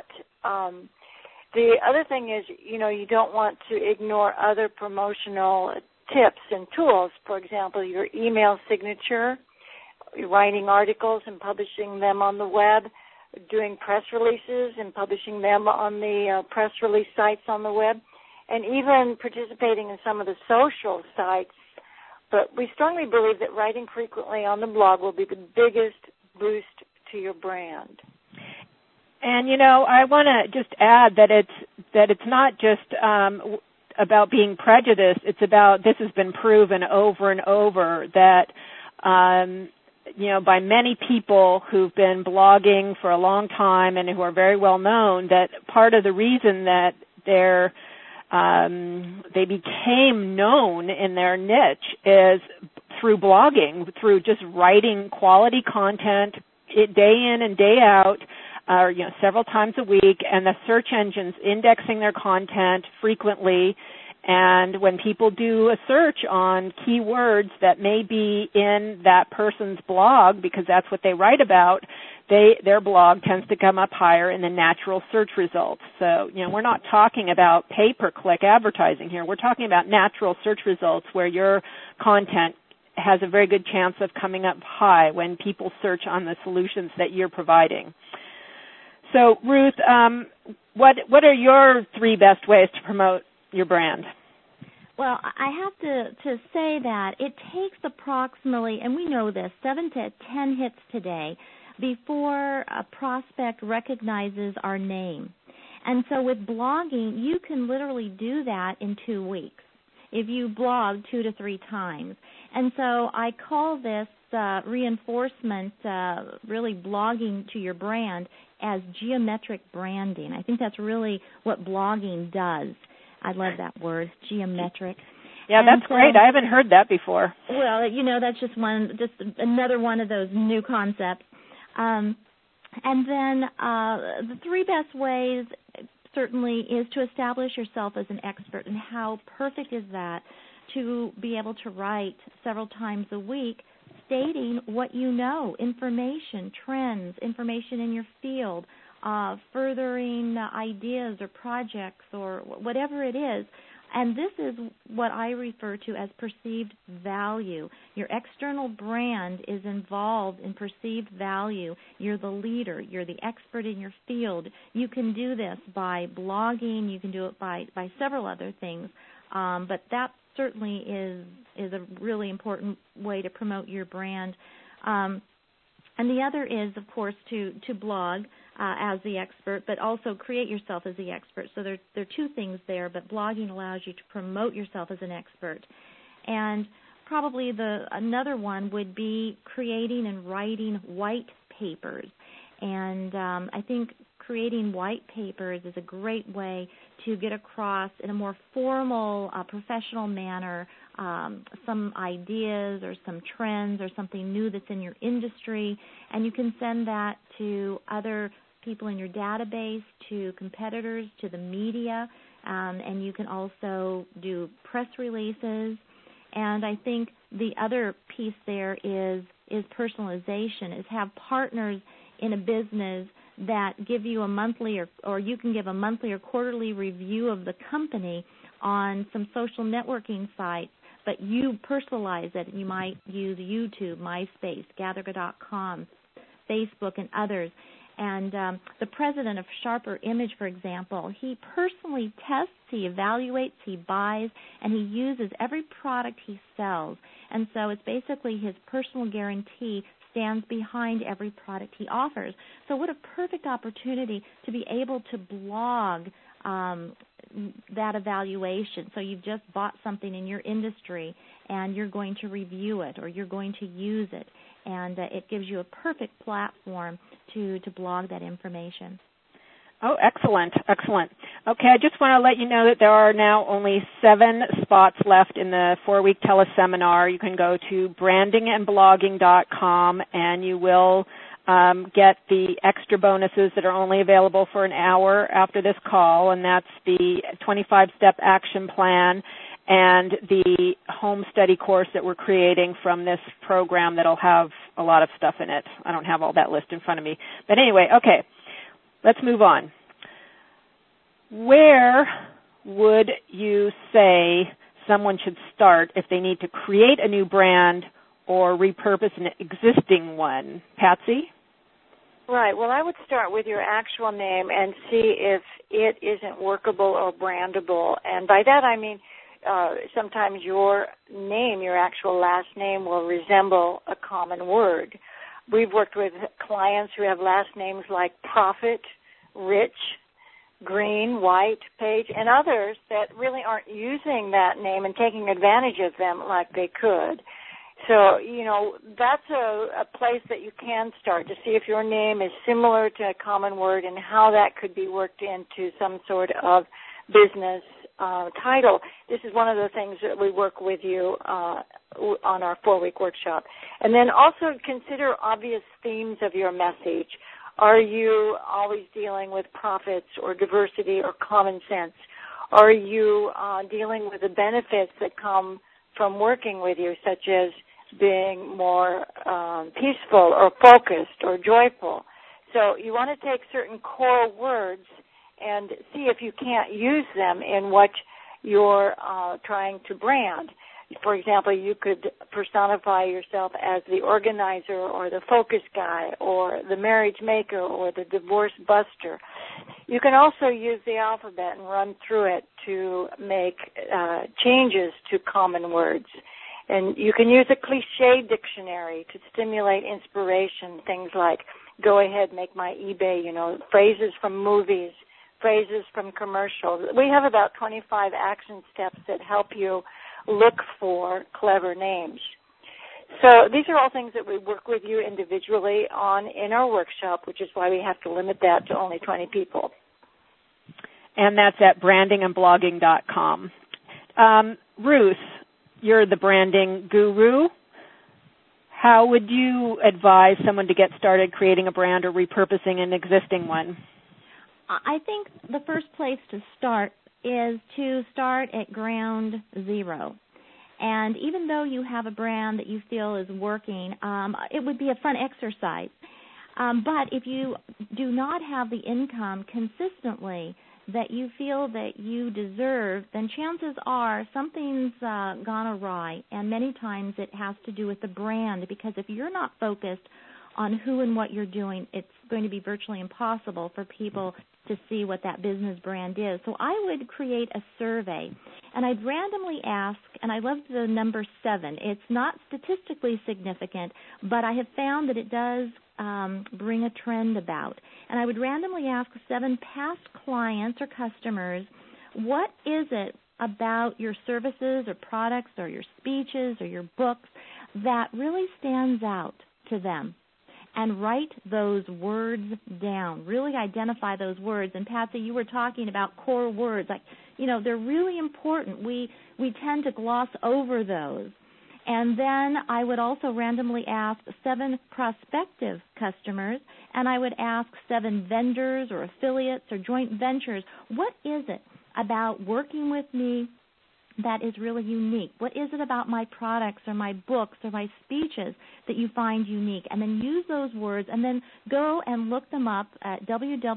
The other thing is, you don't want to ignore other promotional tips and tools. For example, your email signature, writing articles and publishing them on the web, doing press releases and publishing them on the press release sites on the web, and even participating in some of the social sites. But we strongly believe that writing frequently on the blog will be the biggest boost to your brand.
And, I want to just add that it's not just about being prejudiced. It's about, this has been proven over and over, that, by many people who've been blogging for a long time and who are very well known, that part of the reason that they became known in their niche is through blogging, through just writing quality content day in and day out, or several times a week, and the search engines indexing their content frequently. And when people do a search on keywords that may be in that person's blog, because that's what they write about, their blog tends to come up higher in the natural search results. So, we're not talking about pay-per-click advertising here. We're talking about natural search results where your content has a very good chance of coming up high when people search on the solutions that you're providing. So, Ruth, what are your 3 best ways to promote your brand?
Well, I have to say that it takes approximately, and we know this, 7 to 10 hits today before a prospect recognizes our name. And so with blogging, you can literally do that in 2 weeks if you blog 2 to 3 times. And so I call this reinforcement, really blogging to your brand, as geometric branding. I think that's really what blogging does. I love that word, geometric.
Yeah,
and
that's great. I haven't heard that before.
Well, that's just another one of those new concepts. And then the 3 best ways certainly is to establish yourself as an expert. And how perfect is that to be able to write several times a week stating what you know, information, trends, information in your field, furthering ideas or projects or whatever it is. And this is what I refer to as perceived value. Your external brand is involved in perceived value. You're the leader. You're the expert in your field. You can do this by blogging. You can do it by several other things. But that certainly is a really important way to promote your brand. And the other is, of course, to blog as the expert, but also create yourself as the expert. So there are 2 things there, but blogging allows you to promote yourself as an expert. And probably another one would be creating and writing white papers. And I think creating white papers is a great way to get across in a more formal, professional manner some ideas or some trends or something new that's in your industry, and you can send that to other people in your database, to competitors, to the media, and you can also do press releases. And I think the other piece there is personalization, is have partners in a business that give you a monthly or you can give a monthly or quarterly review of the company on some social networking sites, but you personalize it. You might use YouTube, MySpace, Gatherga.com, Facebook, and others. And the president of Sharper Image, for example, he personally tests, he evaluates, he buys, and he uses every product he sells. And so it's basically his personal guarantee stands behind every product he offers. So what a perfect opportunity to be able to blog that evaluation. So you've just bought something in your industry and you're going to review it or you're going to use it. And it gives you a perfect platform to blog that information.
Oh, excellent, excellent. Okay, I just want to let you know that there are now only 7 spots left in the 4-week teleseminar. You can go to brandingandblogging.com and you will get the extra bonuses that are only available for an hour after this call, and that's the 25-step action plan and the home study course that we're creating from this program that'll have a lot of stuff in it. I don't have all that list in front of me. But anyway, okay, let's move on. Where would you say someone should start if they need to create a new brand or repurpose an existing one? Patsy?
Right. Well, I would start with your actual name and see if it isn't workable or brandable. And by that I mean sometimes your name, your actual last name, will resemble a common word. We've worked with clients who have last names like Profit, Rich, Green, White, Page, and others that really aren't using that name and taking advantage of them like they could. So, that's a place that you can start to see if your name is similar to a common word and how that could be worked into some sort of business title. This is one of the things that we work with you on our 4-week workshop. And then also consider obvious themes of your message. Are you always dealing with profits or diversity or common sense? Are you dealing with the benefits that come from working with you, such as being more peaceful or focused or joyful? So you want to take certain core words and see if you can't use them in what you're trying to brand. For example, you could personify yourself as the organizer or the focus guy or the marriage maker or the divorce buster. You can also use the alphabet and run through it to make changes to common words. And you can use a cliche dictionary to stimulate inspiration, things like, go ahead, make my eBay, phrases from movies, phrases from commercials. We have about 25 action steps that help you look for clever names. So these are all things that we work with you individually on in our workshop, which is why we have to limit that to only 20 people.
And that's at brandingandblogging.com. Ruth, you're the branding guru. How would you advise someone to get started creating a brand or repurposing an existing one?
I think the first place to start is to start at ground zero. And even though you have a brand that you feel is working, it would be a fun exercise. But if you do not have the income consistently that you feel that you deserve, then chances are something's gone awry. And many times it has to do with the brand, because if you're not focused on who and what you're doing, it's going to be virtually impossible for people to see what that business brand is. So I would create a survey, and I'd randomly ask, and I love the number 7. It's not statistically significant, but I have found that it does bring a trend about. And I would randomly ask 7 past clients or customers, what is it about your services or products or your speeches or your books that really stands out to them? And write those words down. Really identify those words. And Patsy, you were talking about core words. They're really important. We tend to gloss over those. And then I would also randomly ask 7 prospective customers, and I would ask 7 vendors or affiliates or joint ventures, what is it about working with me that is really unique? What is it about my products or my books or my speeches that you find unique? And then use those words and then go and look them up at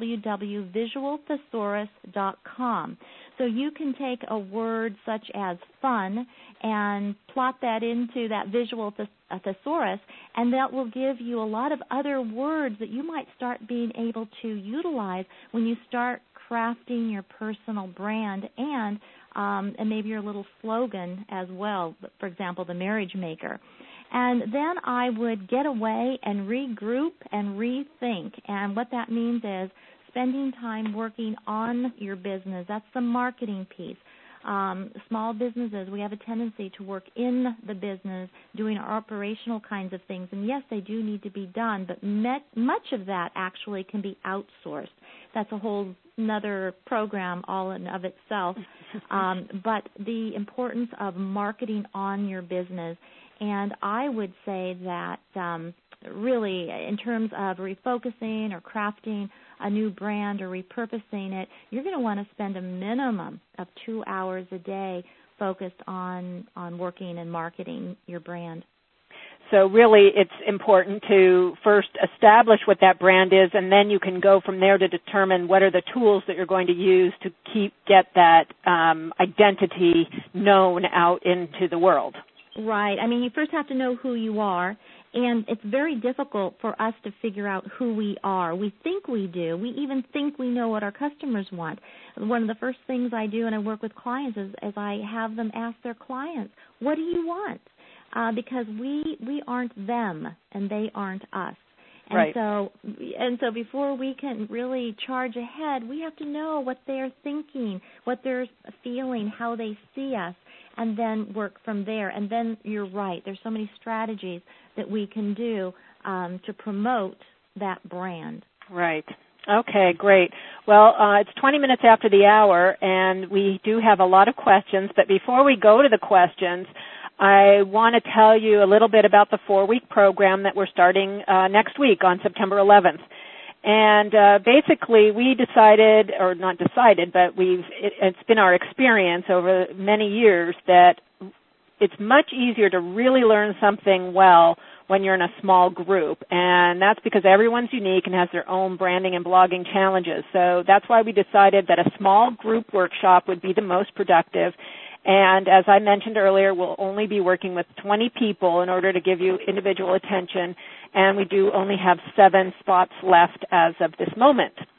www.visualthesaurus.com. So you can take a word such as fun and plot that into that visual thesaurus, and that will give you a lot of other words that you might start being able to utilize when you start crafting your personal brand and maybe your little slogan as well, for example, the marriage maker. And then I would get away and regroup and rethink. And what that means is spending time working on your business. That's the marketing piece. Small businesses, we have a tendency to work in the business, doing our operational kinds of things. And yes, they do need to be done, but much of that actually can be outsourced. That's a whole another program all in of itself. But the importance of marketing on your business. And I would say that really in terms of refocusing or crafting a new brand or repurposing it, you're going to want to spend a minimum of 2 hours a day focused on working and marketing your brand.
So really it's important to first establish what that brand is, and then you can go from there to determine what are the tools that you're going to use to get that identity known out into the world.
Right. I mean, you first have to know who you are, and it's very difficult for us to figure out who we are. We think we do. We even think we know what our customers want. One of the first things I do when I work with clients is I have them ask their clients, what do you want? Because we aren't them, and they aren't us. And
right.
So before we can really charge ahead, we have to know what they're thinking, what they're feeling, how they see us, and then work from there. And then you're right. There's so many strategies that we can do to promote that brand.
Right. Okay, great. Well, it's 20 minutes after the hour, and we do have a lot of questions. But before we go to the questions, I want to tell you a little bit about the 4-week program that we're starting next week on September 11th. And basically we decided, or not decided, but it's been our experience over many years that it's much easier to really learn something well when you're in a small group. And that's because everyone's unique and has their own branding and blogging challenges. So that's why we decided that a small group workshop would be the most productive. And as I mentioned earlier, we'll only be working with 20 people in order to give you individual attention, and we do only have 7 spots left as of this moment.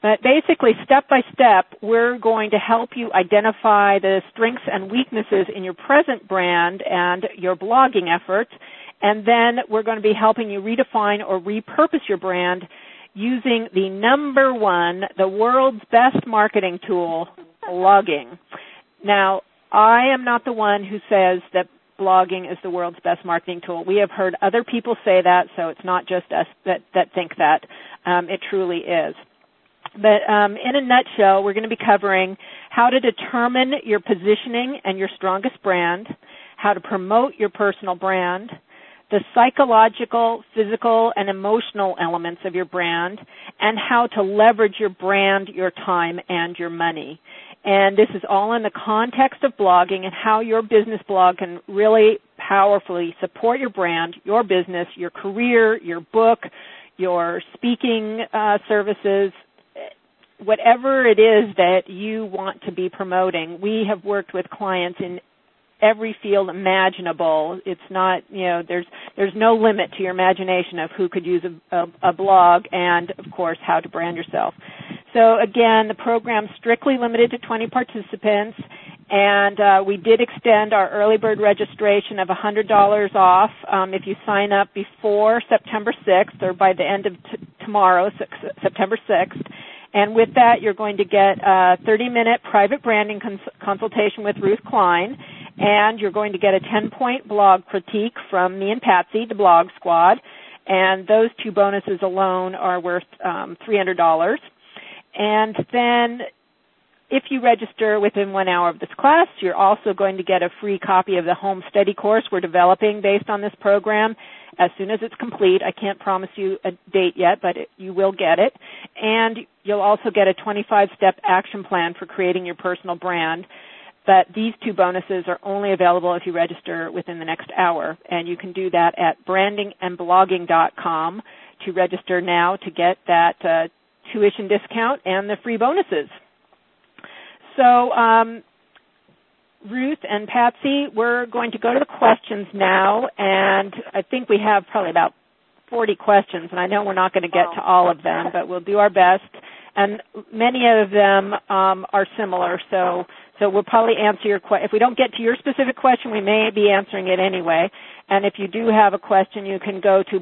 But basically, step by step, we're going to help you identify the strengths and weaknesses in your present brand and your blogging efforts, and then we're going to be helping you redefine or repurpose your brand using the number one, the world's best marketing tool, blogging. Now, I am not the one who says that blogging is the world's best marketing tool. We have heard other people say that, so it's not just us that think that. It truly is. But in a nutshell, we're going to be covering how to determine your positioning and your strongest brand, how to promote your personal brand, the psychological, physical, and emotional elements of your brand, and how to leverage your brand, your time, and your money. And this is all in the context of blogging and how your business blog can really powerfully support your brand, your business, your career, your book, your speaking services, whatever it is that you want to be promoting. We have worked with clients in every field imaginable. It's not, there's no limit to your imagination of who could use a blog and, of course, how to brand yourself. So, again, the program's strictly limited to 20 participants, and we did extend our early bird registration of $100 off if you sign up before September 6th or by the end of tomorrow, September 6th. And with that, you're going to get a 30-minute private branding consultation with Ruth Klein, and you're going to get a 10-point blog critique from me and Patsy, the Blog Squad, and those two bonuses alone are worth $300. And then if you register within 1 hour of this class, you're also going to get a free copy of the home study course we're developing based on this program as soon as it's complete. I can't promise you a date yet, but you will get it. And you'll also get a 25-step action plan for creating your personal brand. But these two bonuses are only available if you register within the next hour. And you can do that at brandingandblogging.com to register now to get that tuition discount and the free bonuses. So, Ruth and Patsy, we're going to go to the questions now, and I think we have probably about 40 questions, and I know we're not going to get to all of them, but we'll do our best. And many of them are similar, so we'll probably answer your question. If we don't get to your specific question, we may be answering it anyway. And if you do have a question, you can go to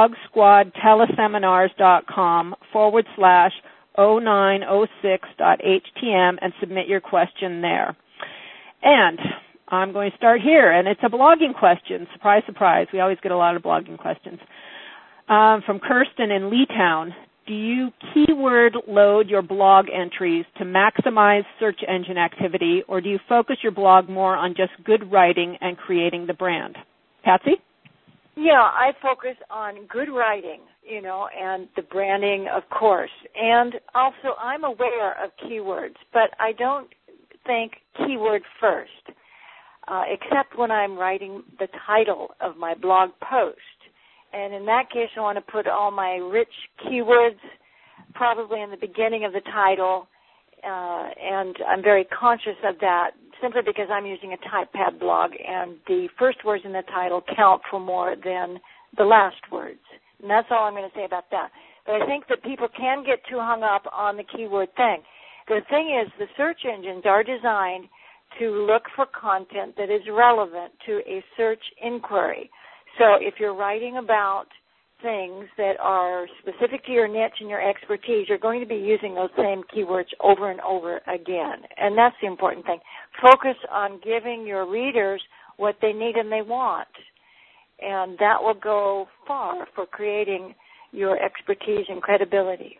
blogsquadteleseminars.com/0906.htm and submit your question there. And I'm going to start here, and it's a blogging question. Surprise, surprise. We always get a lot of blogging questions. From Kirsten in Leetown. Do you keyword load your blog entries to maximize search engine activity, or do you focus your blog more on just good writing and creating the brand? Patsy?
Yeah, I focus on good writing, and the branding, of course. And also, I'm aware of keywords, but I don't think keyword first, except when I'm writing the title of my blog post. And in that case, I want to put all my rich keywords probably in the beginning of the title, and I'm very conscious of that simply because I'm using a typepad blog, and the first words in the title count for more than the last words. And that's all I'm going to say about that. But I think that people can get too hung up on the keyword thing. The thing is, the search engines are designed to look for content that is relevant to a search inquiry. So if you're writing about things that are specific to your niche and your expertise, you're going to be using those same keywords over and over again. And that's the important thing. Focus on giving your readers what they need and they want. And that will go far for creating your expertise and credibility.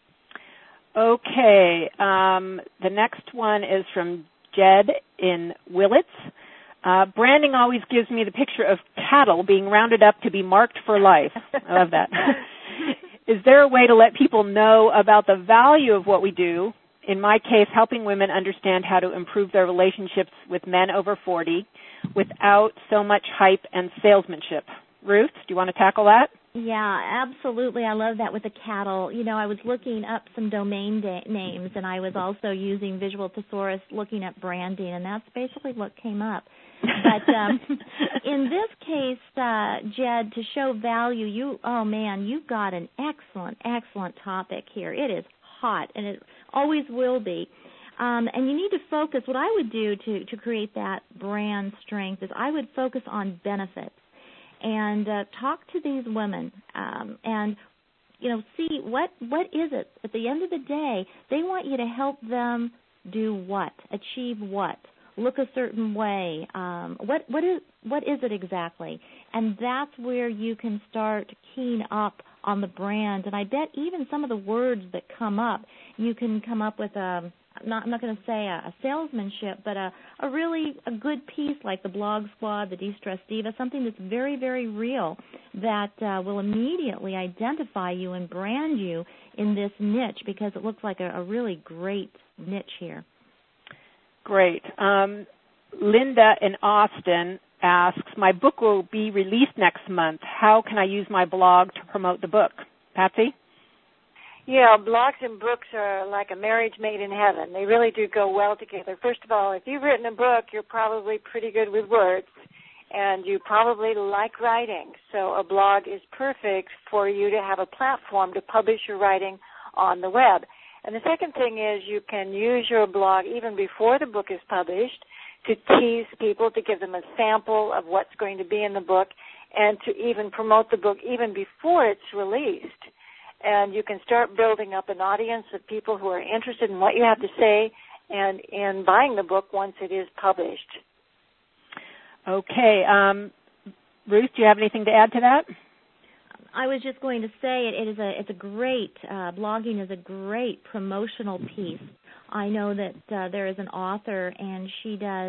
Okay. The next one is from Jed in Willits. Branding always gives me the picture of cattle being rounded up to be marked for life. I love that. Is there a way to let people know about the value of what we do? In my case, helping women understand how to improve their relationships with men over 40 without so much hype and salesmanship. Ruth, do you want to tackle that?
Yeah, absolutely. I love that with the cattle. I was looking up some domain names, and I was also using Visual Thesaurus looking at branding, and that's basically what came up. But in this case, Jed, to show value, you've got an excellent topic here. It is hot, and it always will be. And you need to focus. What I would do to create that brand strength is I would focus on benefits and talk to these women and see what is it. At the end of the day, they want you to help them do what, achieve what, look a certain way. What is it exactly? And that's where you can start keying up on the brand. And I bet even some of the words that come up, you can come up with I'm not going to say a salesmanship, but a good piece like the Blog Squad, the De-Stress Diva, something that's very, very real that will immediately identify you and brand you in this niche, because it looks like a really great niche here.
Great. Linda in Austin asks, my book will be released next month. How can I use my blog to promote the book? Patsy?
Yeah, blogs and books are like a marriage made in heaven. They really do go well together. First of all, if you've written a book, you're probably pretty good with words, and you probably like writing. So a blog is perfect for you to have a platform to publish your writing on the web. And the second thing is you can use your blog even before the book is published to tease people, to give them a sample of what's going to be in the book, and to even promote the book even before it's released. And you can start building up an audience of people who are interested in what you have to say and in buying the book once it is published.
Okay. Ruth, do you have anything to add to that?
I was just going to say it's a great, blogging is a great promotional piece. I know that there is an author, and she does,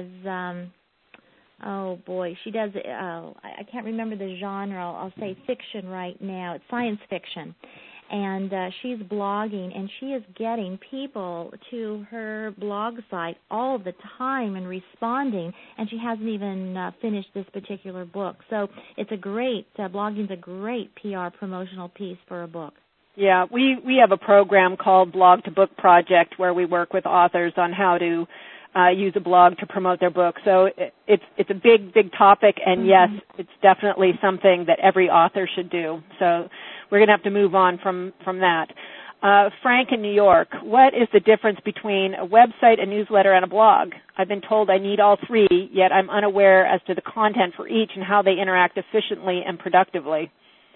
I can't remember the genre. I'll say fiction right now. It's science fiction. And she's blogging, and she is getting people to her blog site all the time and responding, and she hasn't even finished this particular book. So it's a great, blogging's a great PR promotional piece for a book.
Yeah, we have a program called Blog to Book Project where we work with authors on how to use a blog to promote their book. So it's a big topic, and yes, it's definitely something that every author should do. So we're going to have to move on from that. Frank in New York, what is the difference between a website, a newsletter, and a blog? I've been told I need all three, yet I'm unaware as to the content for each and how they interact efficiently and productively.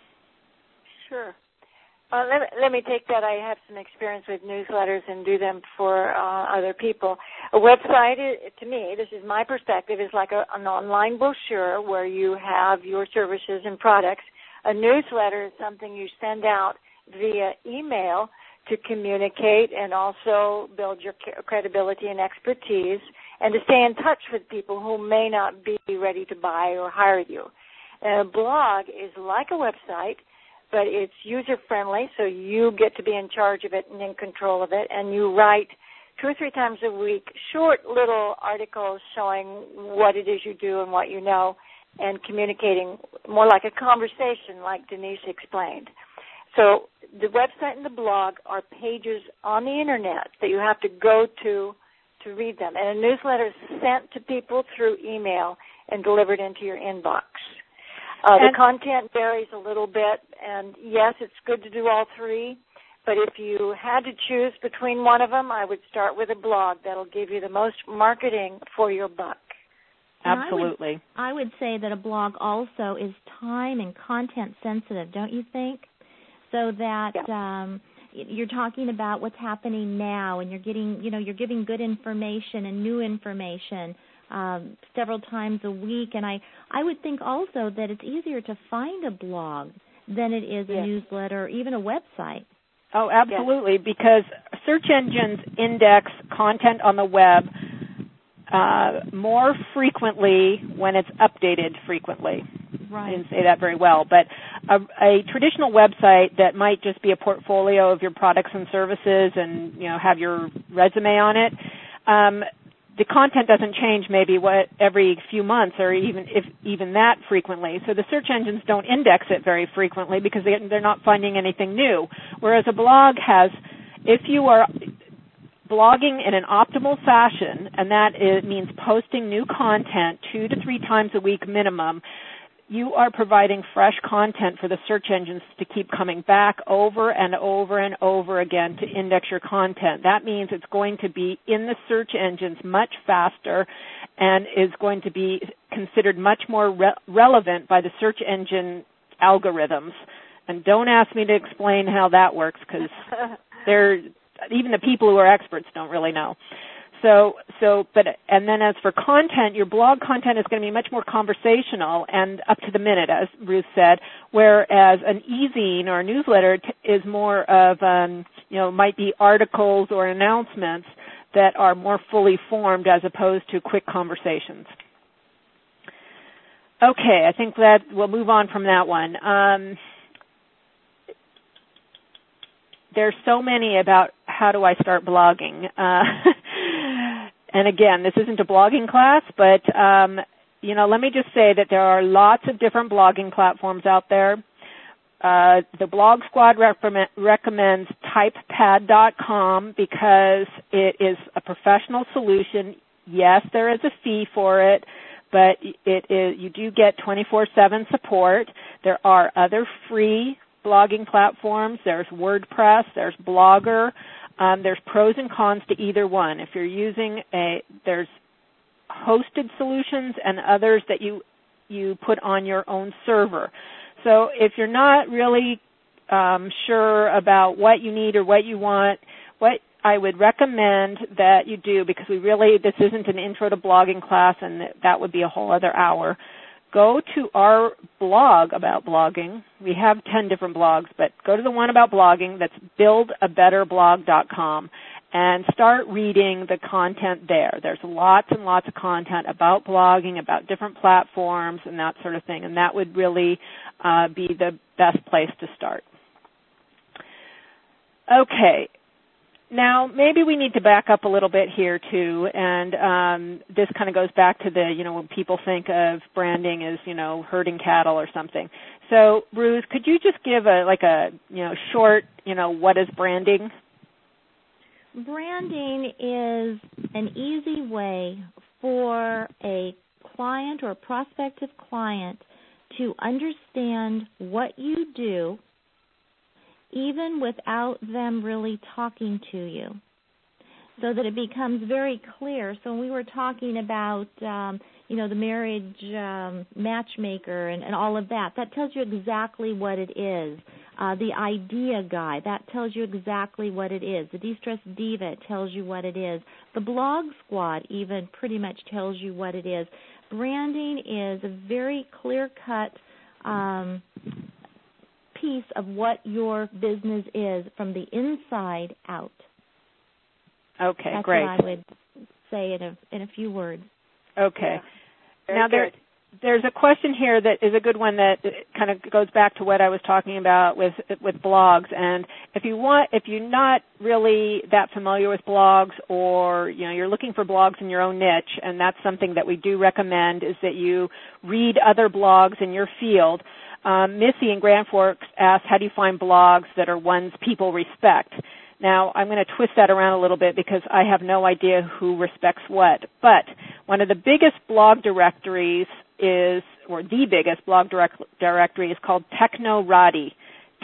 Sure.
Let me take that. I have some experience with newsletters and do them for other people. A website, to me, this is my perspective, is like an online brochure where you have your services and products. A newsletter is something you send out via email to communicate and also build your credibility and expertise and to stay in touch with people who may not be ready to buy or hire you. And a blog is like a website, but it's user-friendly, so you get to be in charge of it and in control of it, and you write 2 or 3 times a week short little articles showing what it is you do and what you know and communicating more like a conversation like Denise explained. So the website and the blog are pages on the Internet that you have to go to read them, and a newsletter is sent to people through email and delivered into your inbox. The content varies a little bit, and yes, it's good to do all three, but if you had to choose between one of them, I would start with a blog. That'll give you the most marketing for your buck.
Absolutely.
I would say that a blog also is time and content sensitive, don't you think? So that you're talking about what's happening now, and you're giving good information and new information several times a week, and I would think also that it's easier to find a blog than it is a newsletter or even a website.
Oh, absolutely, because search engines index content on the web more frequently when it's updated frequently.
Right.
I didn't say that very well, but a traditional website that might just be a portfolio of your products and services and have your resume on it, the content doesn't change maybe every few months or even that frequently. So the search engines don't index it very frequently because they're not finding anything new. Whereas a blog has, if you are blogging in an optimal fashion, and that means posting new content 2 to 3 times a week minimum, you are providing fresh content for the search engines to keep coming back over and over and over again to index your content. That means it's going to be in the search engines much faster and is going to be considered much more relevant by the search engine algorithms. And don't ask me to explain how that works, because even the people who are experts don't really know. And then as for content, your blog content is going to be much more conversational and up to the minute, as Ruth said, whereas an e-zine or a newsletter is more of, might be articles or announcements that are more fully formed as opposed to quick conversations. Okay, I think that we'll move on from that one. There's so many about how do I start blogging. And again, this isn't a blogging class, but, let me just say that there are lots of different blogging platforms out there. The Blog Squad recommends typepad.com because it is a professional solution. Yes, there is a fee for it, but you do get 24/7 support. There are other free blogging platforms. There's WordPress, there's Blogger. There's pros and cons to either one. If you're using there's hosted solutions and others that you put on your own server. So if you're not really sure about what you need or what you want, what I would recommend that you do, because this isn't an intro to blogging class, and that would be a whole other hour. Go to our blog about blogging. We have 10 different blogs, but go to the one about blogging. That's buildabetterblog.com and start reading the content there. There's lots and lots of content about blogging, about different platforms and that sort of thing, and that would really be the best place to start. Okay. Now, maybe we need to back up a little bit here, too, and this kind of goes back to when people think of branding as, herding cattle or something. So, Ruth, could you just give a short, what is branding?
Branding is an easy way for a client or a prospective client to understand what you do, even without them really talking to you, so that it becomes very clear. So when we were talking about, the marriage matchmaker and all of that, that tells you exactly what it is. The idea guy, that tells you exactly what it is. The De-Stress Diva tells you what it is. The Blog Squad even pretty much tells you what it is. Branding is a very clear-cut piece of what your business is from the inside out.
Okay,
that's
great.
That's what I would say in a few words.
Okay.
Yeah.
Now there's a question here that is a good one that kind of goes back to what I was talking about with blogs. And if you're not really that familiar with blogs, or you're looking for blogs in your own niche, and that's something that we do recommend, is that you read other blogs in your field. Missy in Grand Forks asked, how do you find blogs that are ones people respect? Now, I'm going to twist that around a little bit because I have no idea who respects what. But one of the biggest blog directories the biggest blog directory is called Technorati,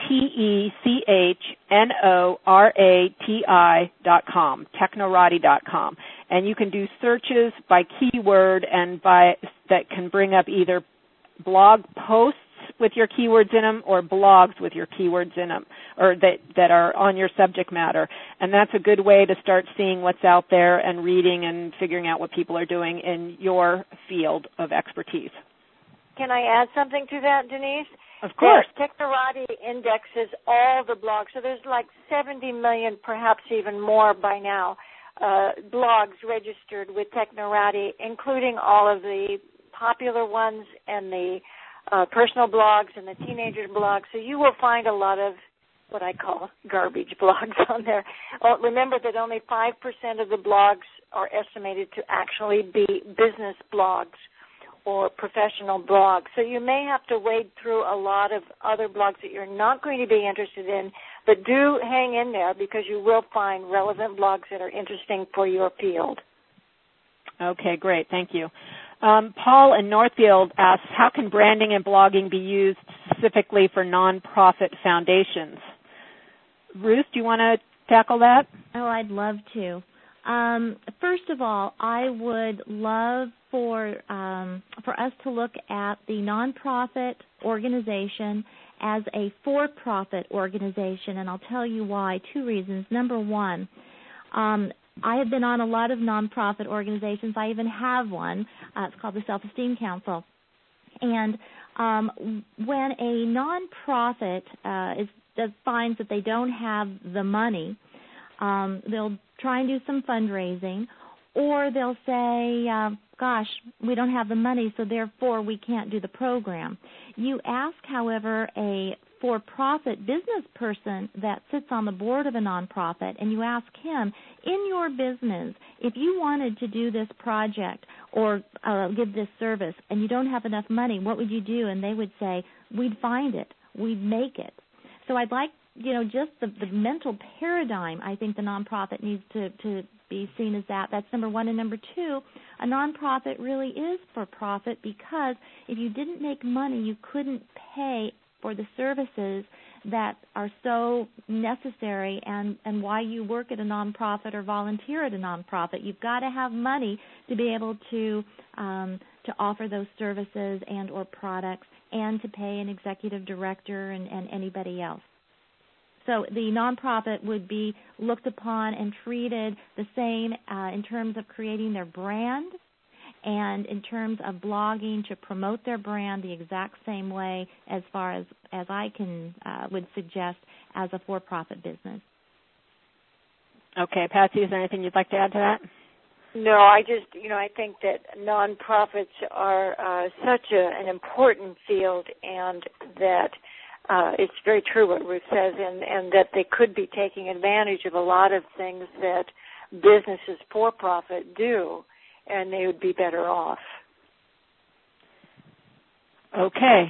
TECHNORATI.com, Technorati.com. And you can do searches by keyword and that can bring up either blog posts with your keywords in them or blogs with your keywords in them, or that are on your subject matter. And that's a good way to start seeing what's out there and reading and figuring out what people are doing in your field of expertise.
Can I add something to that, Denise?
Of course.
Technorati indexes all the blogs. So there's like 70 million, perhaps even more by now, blogs registered with Technorati, including all of the popular ones and the personal blogs and the teenager blogs. So you will find a lot of what I call garbage blogs on there. Remember that only 5% of the blogs are estimated to actually be business blogs or professional blogs. So you may have to wade through a lot of other blogs that you're not going to be interested in, but do hang in there because you will find relevant blogs that are interesting for your field.
Okay, great. Thank you. Paul in Northfield asks, how can branding and blogging be used specifically for nonprofit foundations? Ruth, do you want to tackle that?
Oh, I'd love to. First of all, I would love for us to look at the nonprofit organization as a for-profit organization, and I'll tell you why. 2 reasons. Number one, I have been on a lot of nonprofit organizations. I even have one. It's called the Self-Esteem Council. And when a nonprofit finds that they don't have the money, they'll try and do some fundraising, or they'll say, gosh, we don't have the money, so therefore we can't do the program. You ask, however, a for-profit business person that sits on the board of a nonprofit, and you ask him, in your business, if you wanted to do this project or give this service and you don't have enough money, what would you do? And they would say, we'd find it, we'd make it. So I'd like, just the mental paradigm, I think the nonprofit needs to be seen as that. That's number one. And number two, a nonprofit really is for profit, because if you didn't make money, you couldn't pay for the services that are so necessary and why you work at a nonprofit or volunteer at a nonprofit. You've got to have money to be able to offer those services and or products, and to pay an executive director and anybody else. So the nonprofit would be looked upon and treated the same in terms of creating their brand, and in terms of blogging to promote their brand the exact same way as far as I would suggest as a for-profit business.
Okay, Patsy, is there anything you'd like to add to that?
No, I think that nonprofits are such an important field, and that it's very true what Ruth says, and that they could be taking advantage of a lot of things that businesses for profit do, and they would be better off.
Okay.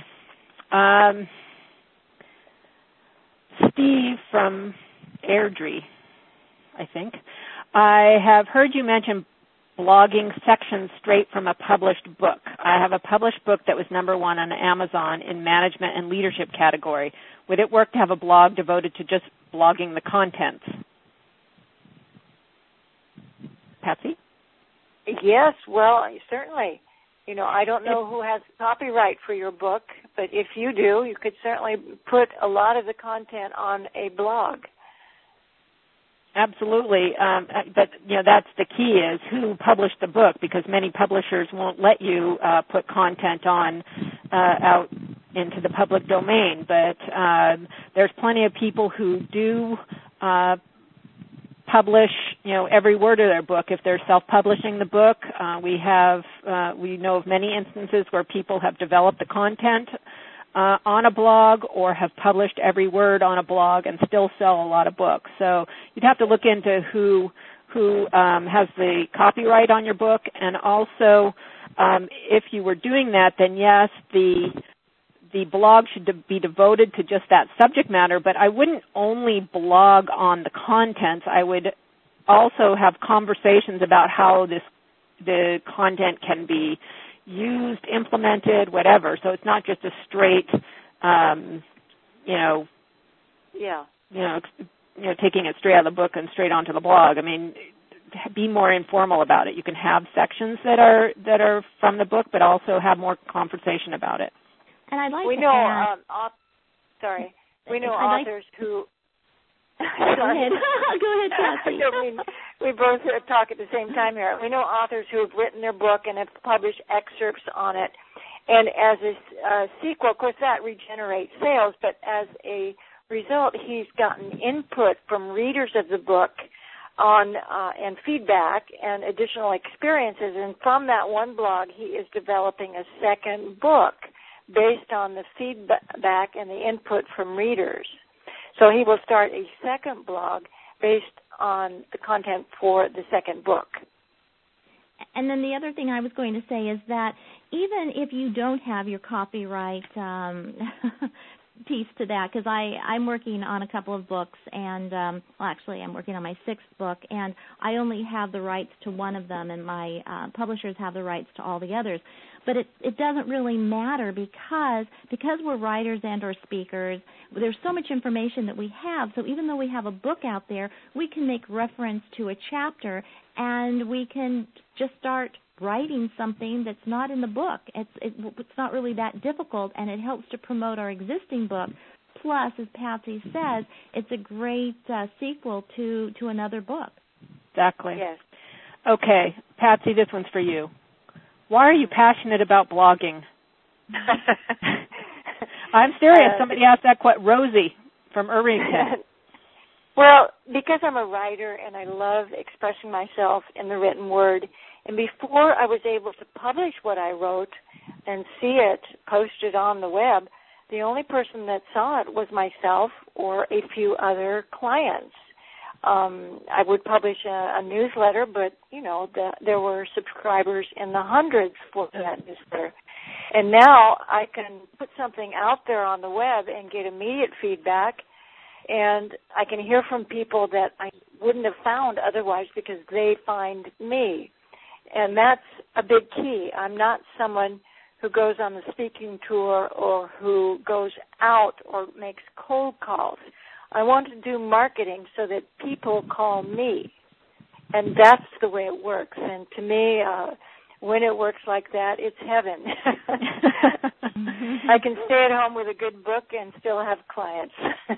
Steve from Airdrie, I think. I have heard you mention blogging sections straight from a published book. I have a published book that was #1 on Amazon in management and leadership category. Would it work to have a blog devoted to just blogging the contents? Patsy?
Yes, well, certainly. I don't know who has copyright for your book, but if you do, you could certainly put a lot of the content on a blog.
Absolutely, but that's the key, is who published the book, because many publishers won't let you put content on out into the public domain. But there's plenty of people who do publish, every word of their book. If they're self-publishing the book, we know of many instances where people have developed the content on a blog, or have published every word on a blog and still sell a lot of books. So you'd have to look into who has the copyright on your book, and also if you were doing that, then yes, the blog should be devoted to just that subject matter, but I wouldn't only blog on the contents. I would also have conversations about how the content can be used, implemented, whatever. So it's not just a straight, taking it straight out of the book and straight onto the blog. I mean, be more informal about it. You can have sections that are from the book, but also have more conversation about it.
And I'd like
we
to
know,
add...
we know authors who...
Go ahead. Go ahead, Kathy.
We both talk at the same time here. We know authors who have written their book and have published excerpts on it. And as a sequel, of course, that regenerates sales, but as a result, he's gotten input from readers of the book on and feedback and additional experiences. And from that one blog, he is developing a second book based on the feedback and the input from readers. So he will start a second blog based on the content for the second book.
And then the other thing I was going to say is that even if you don't have your copyright piece to that, because I'm working on a couple of books, and actually I'm working on my 6th book, and I only have the rights to one of them, and my publishers have the rights to all the others. But it doesn't really matter because we're writers and or speakers, there's so much information that we have. So even though we have a book out there, we can make reference to a chapter, and we can just start writing something that's not in the book. It's not really that difficult, and it helps to promote our existing book. Plus, as Patsy says, it's a great sequel to another book.
Exactly.
Yes.
Okay, Patsy, this one's for you. Why are you passionate about blogging? I'm serious. Somebody asked that question. Rosie from Irvington.
Well, because I'm a writer and I love expressing myself in the written word, and before I was able to publish what I wrote and see it posted on the web, the only person that saw it was myself or a few other clients. I would publish a newsletter, but, there were subscribers in the hundreds for that newsletter. And now I can put something out there on the web and get immediate feedback, and I can hear from people that I wouldn't have found otherwise because they find me. And that's a big key. I'm not someone who goes on the speaking tour or who goes out or makes cold calls. I want to do marketing so that people call me, and that's the way it works. And to me, when it works like that, it's heaven. I can stay at home with a good book and still have clients.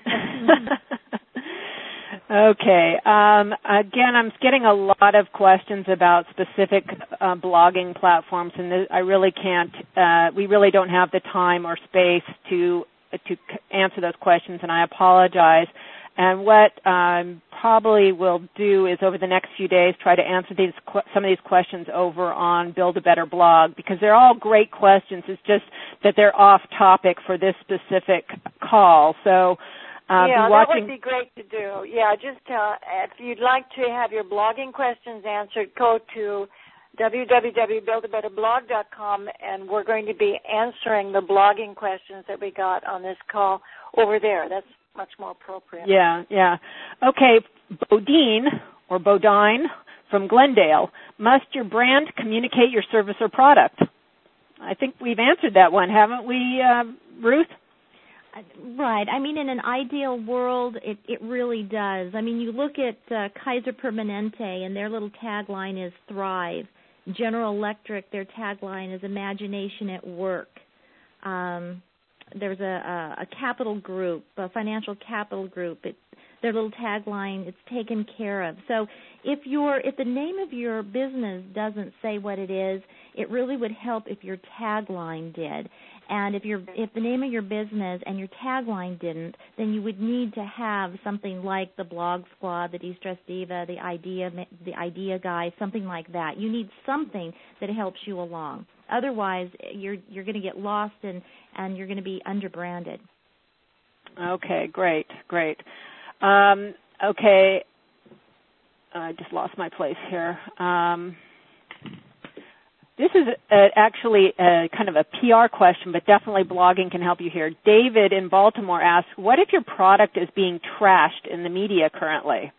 Okay. Again, I'm getting a lot of questions about specific blogging platforms, and I really can't. We really don't have the time or space to answer those questions, and I apologize. And what I probably will do is over the next few days try to answer some of these questions over on Build a Better Blog, because they're all great questions. It's just that they're off topic for this specific call. So
that would be great to do. Yeah, just if you'd like to have your blogging questions answered, go to www.buildabetterblog.com, and we're going to be answering the blogging questions that we got on this call over there. That's much more appropriate.
Yeah. Okay, Bodine from Glendale. Must your brand communicate your service or product? I think we've answered that one, haven't we, Ruth?
Right. I mean, in an ideal world, it really does. I mean, you look at Kaiser Permanente, and their little tagline is Thrive. General Electric, their tagline is Imagination at Work. There's a capital group, a financial capital group. Their little tagline, it's taken care of. So if the name of your business doesn't say what it is, it really would help if your tagline did. And if the name of your business and your tagline didn't, then you would need to have something like the Blog Squad, the De-Stress Diva, the Idea Guy, something like that. You need something that helps you along. Otherwise, you're going to get lost and you're going to be underbranded.
Okay, great. Okay, I just lost my place here. This is actually kind of a PR question, but definitely blogging can help you here. David in Baltimore asks, what if your product is being trashed in the media currently?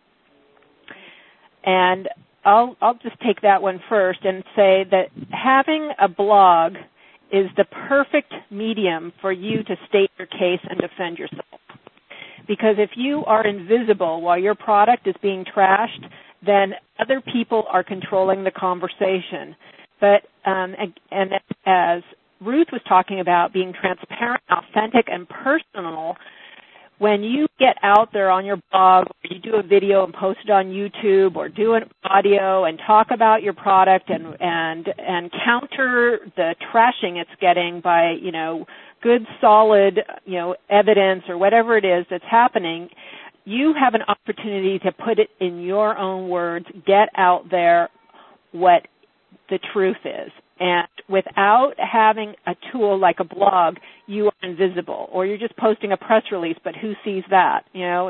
And I'll just take that one first and say that having a blog is the perfect medium for you to state your case and defend yourself. Because if you are invisible while your product is being trashed, then other people are controlling the conversation. But and as Ruth was talking about being transparent, authentic, and personal, when you get out there on your blog, or you do a video and post it on YouTube, or do an audio and talk about your product and counter the trashing it's getting by, good solid, evidence or whatever it is that's happening, you have an opportunity to put it in your own words, get out there what the truth is. And without having a tool like a blog, you are invisible, or you're just posting a press release, but who sees that?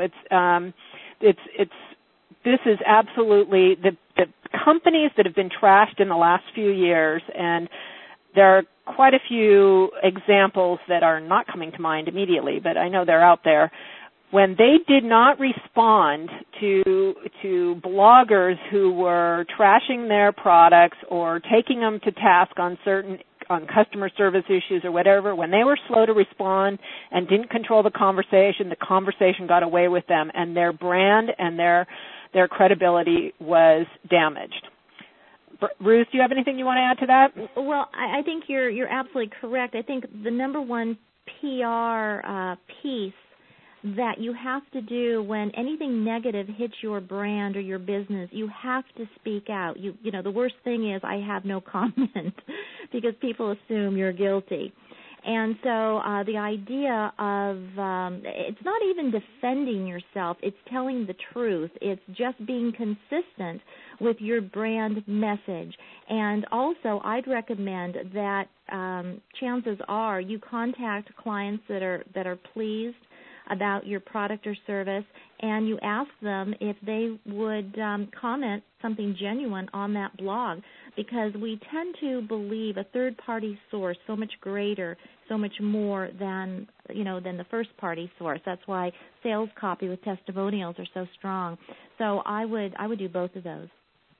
This is absolutely the companies that have been trashed in the last few years, and there are quite a few examples that are not coming to mind immediately, but I know they're out there. When they did not respond to bloggers who were trashing their products or taking them to task on customer service issues or whatever, when they were slow to respond and didn't control the conversation got away with them, and their brand and their credibility was damaged. Ruth, do you have anything you want to add to that?
Well, I think you're absolutely correct. I think the number one PR piece that you have to do when anything negative hits your brand or your business, you have to speak out. You know, the worst thing is I have no comment because people assume you're guilty. And so the idea of it's not even defending yourself, it's telling the truth. It's just being consistent with your brand message. And also I'd recommend that chances are you contact clients that are pleased about your product or service, and you ask them if they would comment something genuine on that blog, because we tend to believe a third-party source so much greater, so much more than the first-party source. That's why sales copy with testimonials are so strong. So I would do both of those.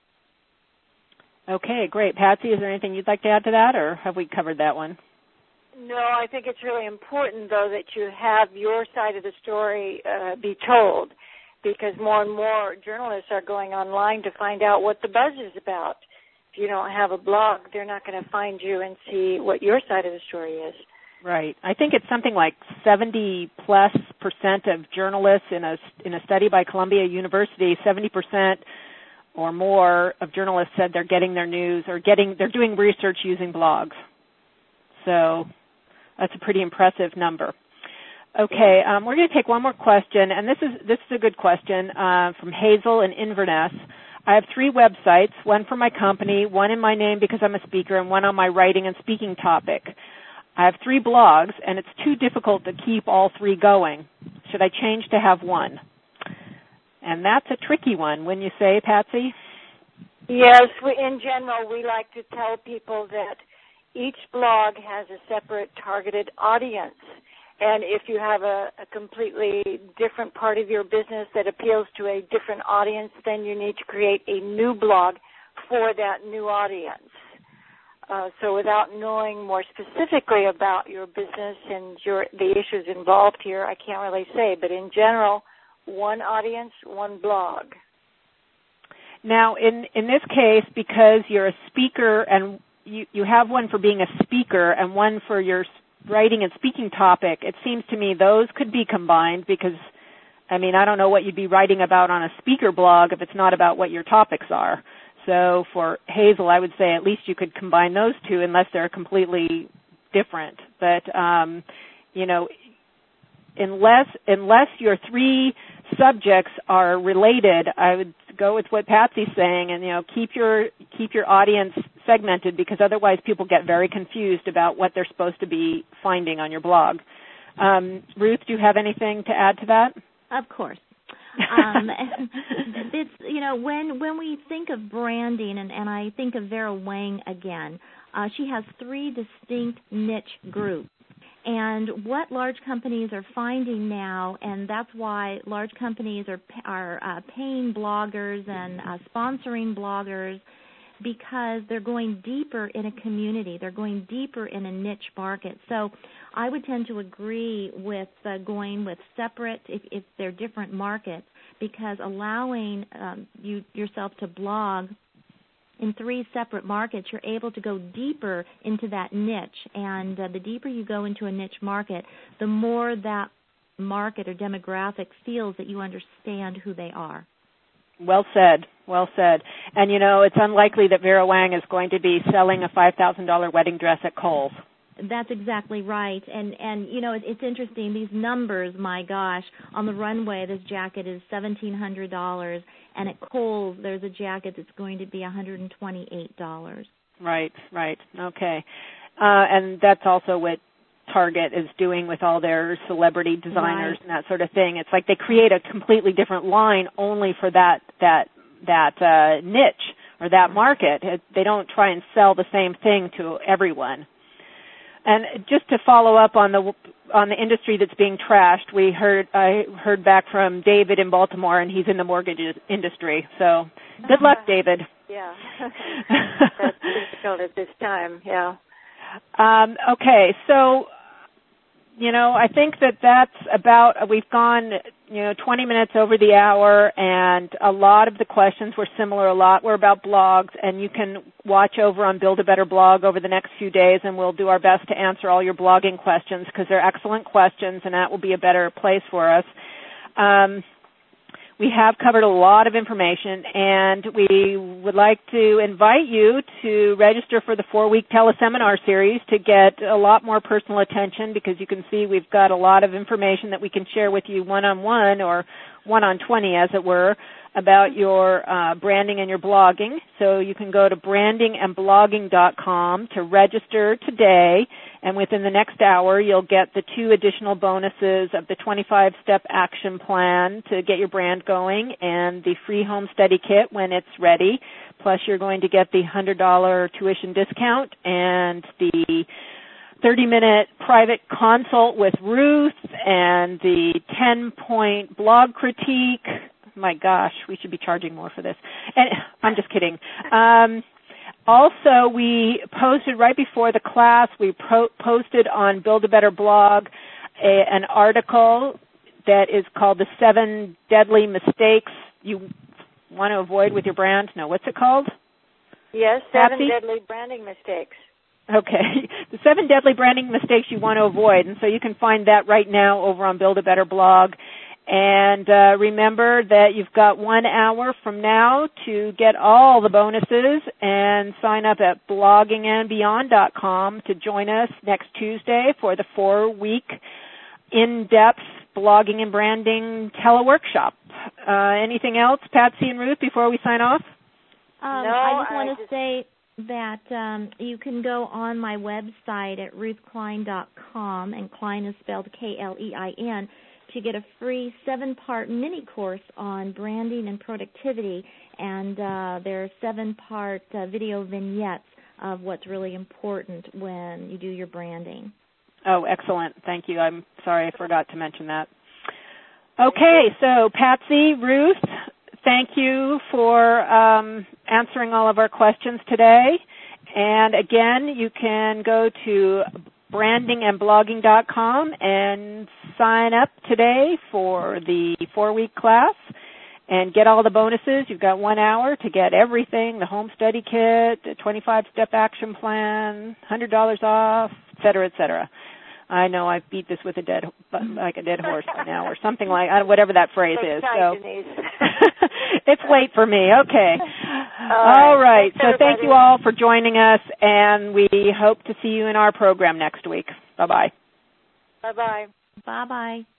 Okay, great. Patsy, is there anything you'd like to add to that, or have we covered that one?
No, I think it's really important, though, that you have your side of the story be told, because more and more journalists are going online to find out what the buzz is about. If you don't have a blog, they're not going to find you and see what your side of the story is.
Right. I think it's something like 70+% of journalists in a study by Columbia University, 70% or more of journalists said they're getting their news or they're doing research using blogs. So that's a pretty impressive number. Okay, we're going to take one more question, and this is a good question from Hazel in Inverness. I have 3 websites, one for my company, one in my name because I'm a speaker, and one on my writing and speaking topic. I have 3 blogs, and it's too difficult to keep all 3 going. Should I change to have one? And that's a tricky one, wouldn't you say, Patsy?
Yes, in general, we like to tell people that each blog has a separate targeted audience. And if you have a completely different part of your business that appeals to a different audience, then you need to create a new blog for that new audience. So without knowing more specifically about your business and the issues involved here, I can't really say. But in general, one audience, one blog.
Now, in this case, because you're a speaker and you have one for being a speaker and one for your writing and speaking topic, it seems to me those could be combined because, I don't know what you'd be writing about on a speaker blog if it's not about what your topics are. So for Hazel, I would say at least you could combine those 2 unless they're completely different. But, unless your 3 subjects are related, I would go with what Patsy's saying and, keep your audience segmented, because otherwise people get very confused about what they're supposed to be finding on your blog. Ruth, do you have anything to add to that?
Of course. It's when we think of branding, and I think of Vera Wang again, she has 3 distinct niche groups. And what large companies are finding now, and that's why large companies are paying bloggers and sponsoring bloggers, because they're going deeper in a community. They're going deeper in a niche market. So I would tend to agree with going with separate, if they're different markets, because allowing yourself to blog in 3 separate markets, you're able to go deeper into that niche. And the deeper you go into a niche market, the more that market or demographic feels that you understand who they are.
Well said. Well said. And, it's unlikely that Vera Wang is going to be selling a $5,000 wedding dress at Kohl's.
That's exactly right. And it's interesting. These numbers, my gosh, on the runway, this jacket is $1,700, and at Kohl's, there's a jacket that's going to be $128.
Right. Okay. And that's also what Target is doing with all their celebrity designers and that sort of thing. It's like they create a completely different line only for that niche or that market. They don't try and sell the same thing to everyone. And just to follow up on the industry that's being trashed, I heard back from David in Baltimore, and he's in the mortgage industry. So good luck, David.
Yeah, that's difficult at this time. Yeah.
Okay, so I think that's about. We've gone 20 minutes over the hour, and a lot of the questions were similar. A lot were about blogs, and you can watch over on Build a Better Blog over the next few days, and we'll do our best to answer all your blogging questions because they're excellent questions, and that will be a better place for us. We have covered a lot of information, and we would like to invite you to register for the 4-week teleseminar series to get a lot more personal attention, because you can see we've got a lot of information that we can share with you one-on-one or 1-on-20, as it were, about your branding and your blogging. So you can go to brandingandblogging.com to register today, and within the next hour you'll get the 2 additional bonuses of the 25-step action plan to get your brand going and the free home study kit when it's ready. Plus you're going to get the $100 tuition discount and the 30-minute private consult with Ruth and the 10-point blog critique. My gosh, we should be charging more for this. And I'm just kidding. Also, we posted right before the class, we posted on Build a Better Blog an article that is called The 7 Deadly Mistakes You Want to Avoid with Your Brand. No, what's it called?
Yes, 7 Deadly Branding Mistakes.
Okay, the 7 deadly branding mistakes you want to avoid. And so you can find that right now over on Build a Better Blog. And remember that you've got 1 hour from now to get all the bonuses, and sign up at bloggingandbeyond.com to join us next Tuesday for the 4-week in-depth blogging and branding teleworkshop. Anything else, Patsy and Ruth, before we sign off?
I just want to say that you can go on my website at ruthklein.com, and Klein is spelled Klein, to get a free 7-part mini course on branding and productivity, and there are 7-part video vignettes of what's really important when you do your branding.
Oh, excellent. Thank you. I'm sorry I forgot to mention that. Okay, so Patsy, Ruth, thank you for answering all of our questions today. And again, you can go to brandingandblogging.com and sign up today for the 4-week class and get all the bonuses. You've got 1 hour to get everything, the home study kit, the 25-step action plan, $100 off, et cetera, et cetera. I know I've beat this with a dead horse by now, or something like whatever that phrase is. So it's late for me. Okay. All right. So thank you all for joining us, and we hope to see you in our program next week. Bye-bye.
Bye-bye.
Bye-bye.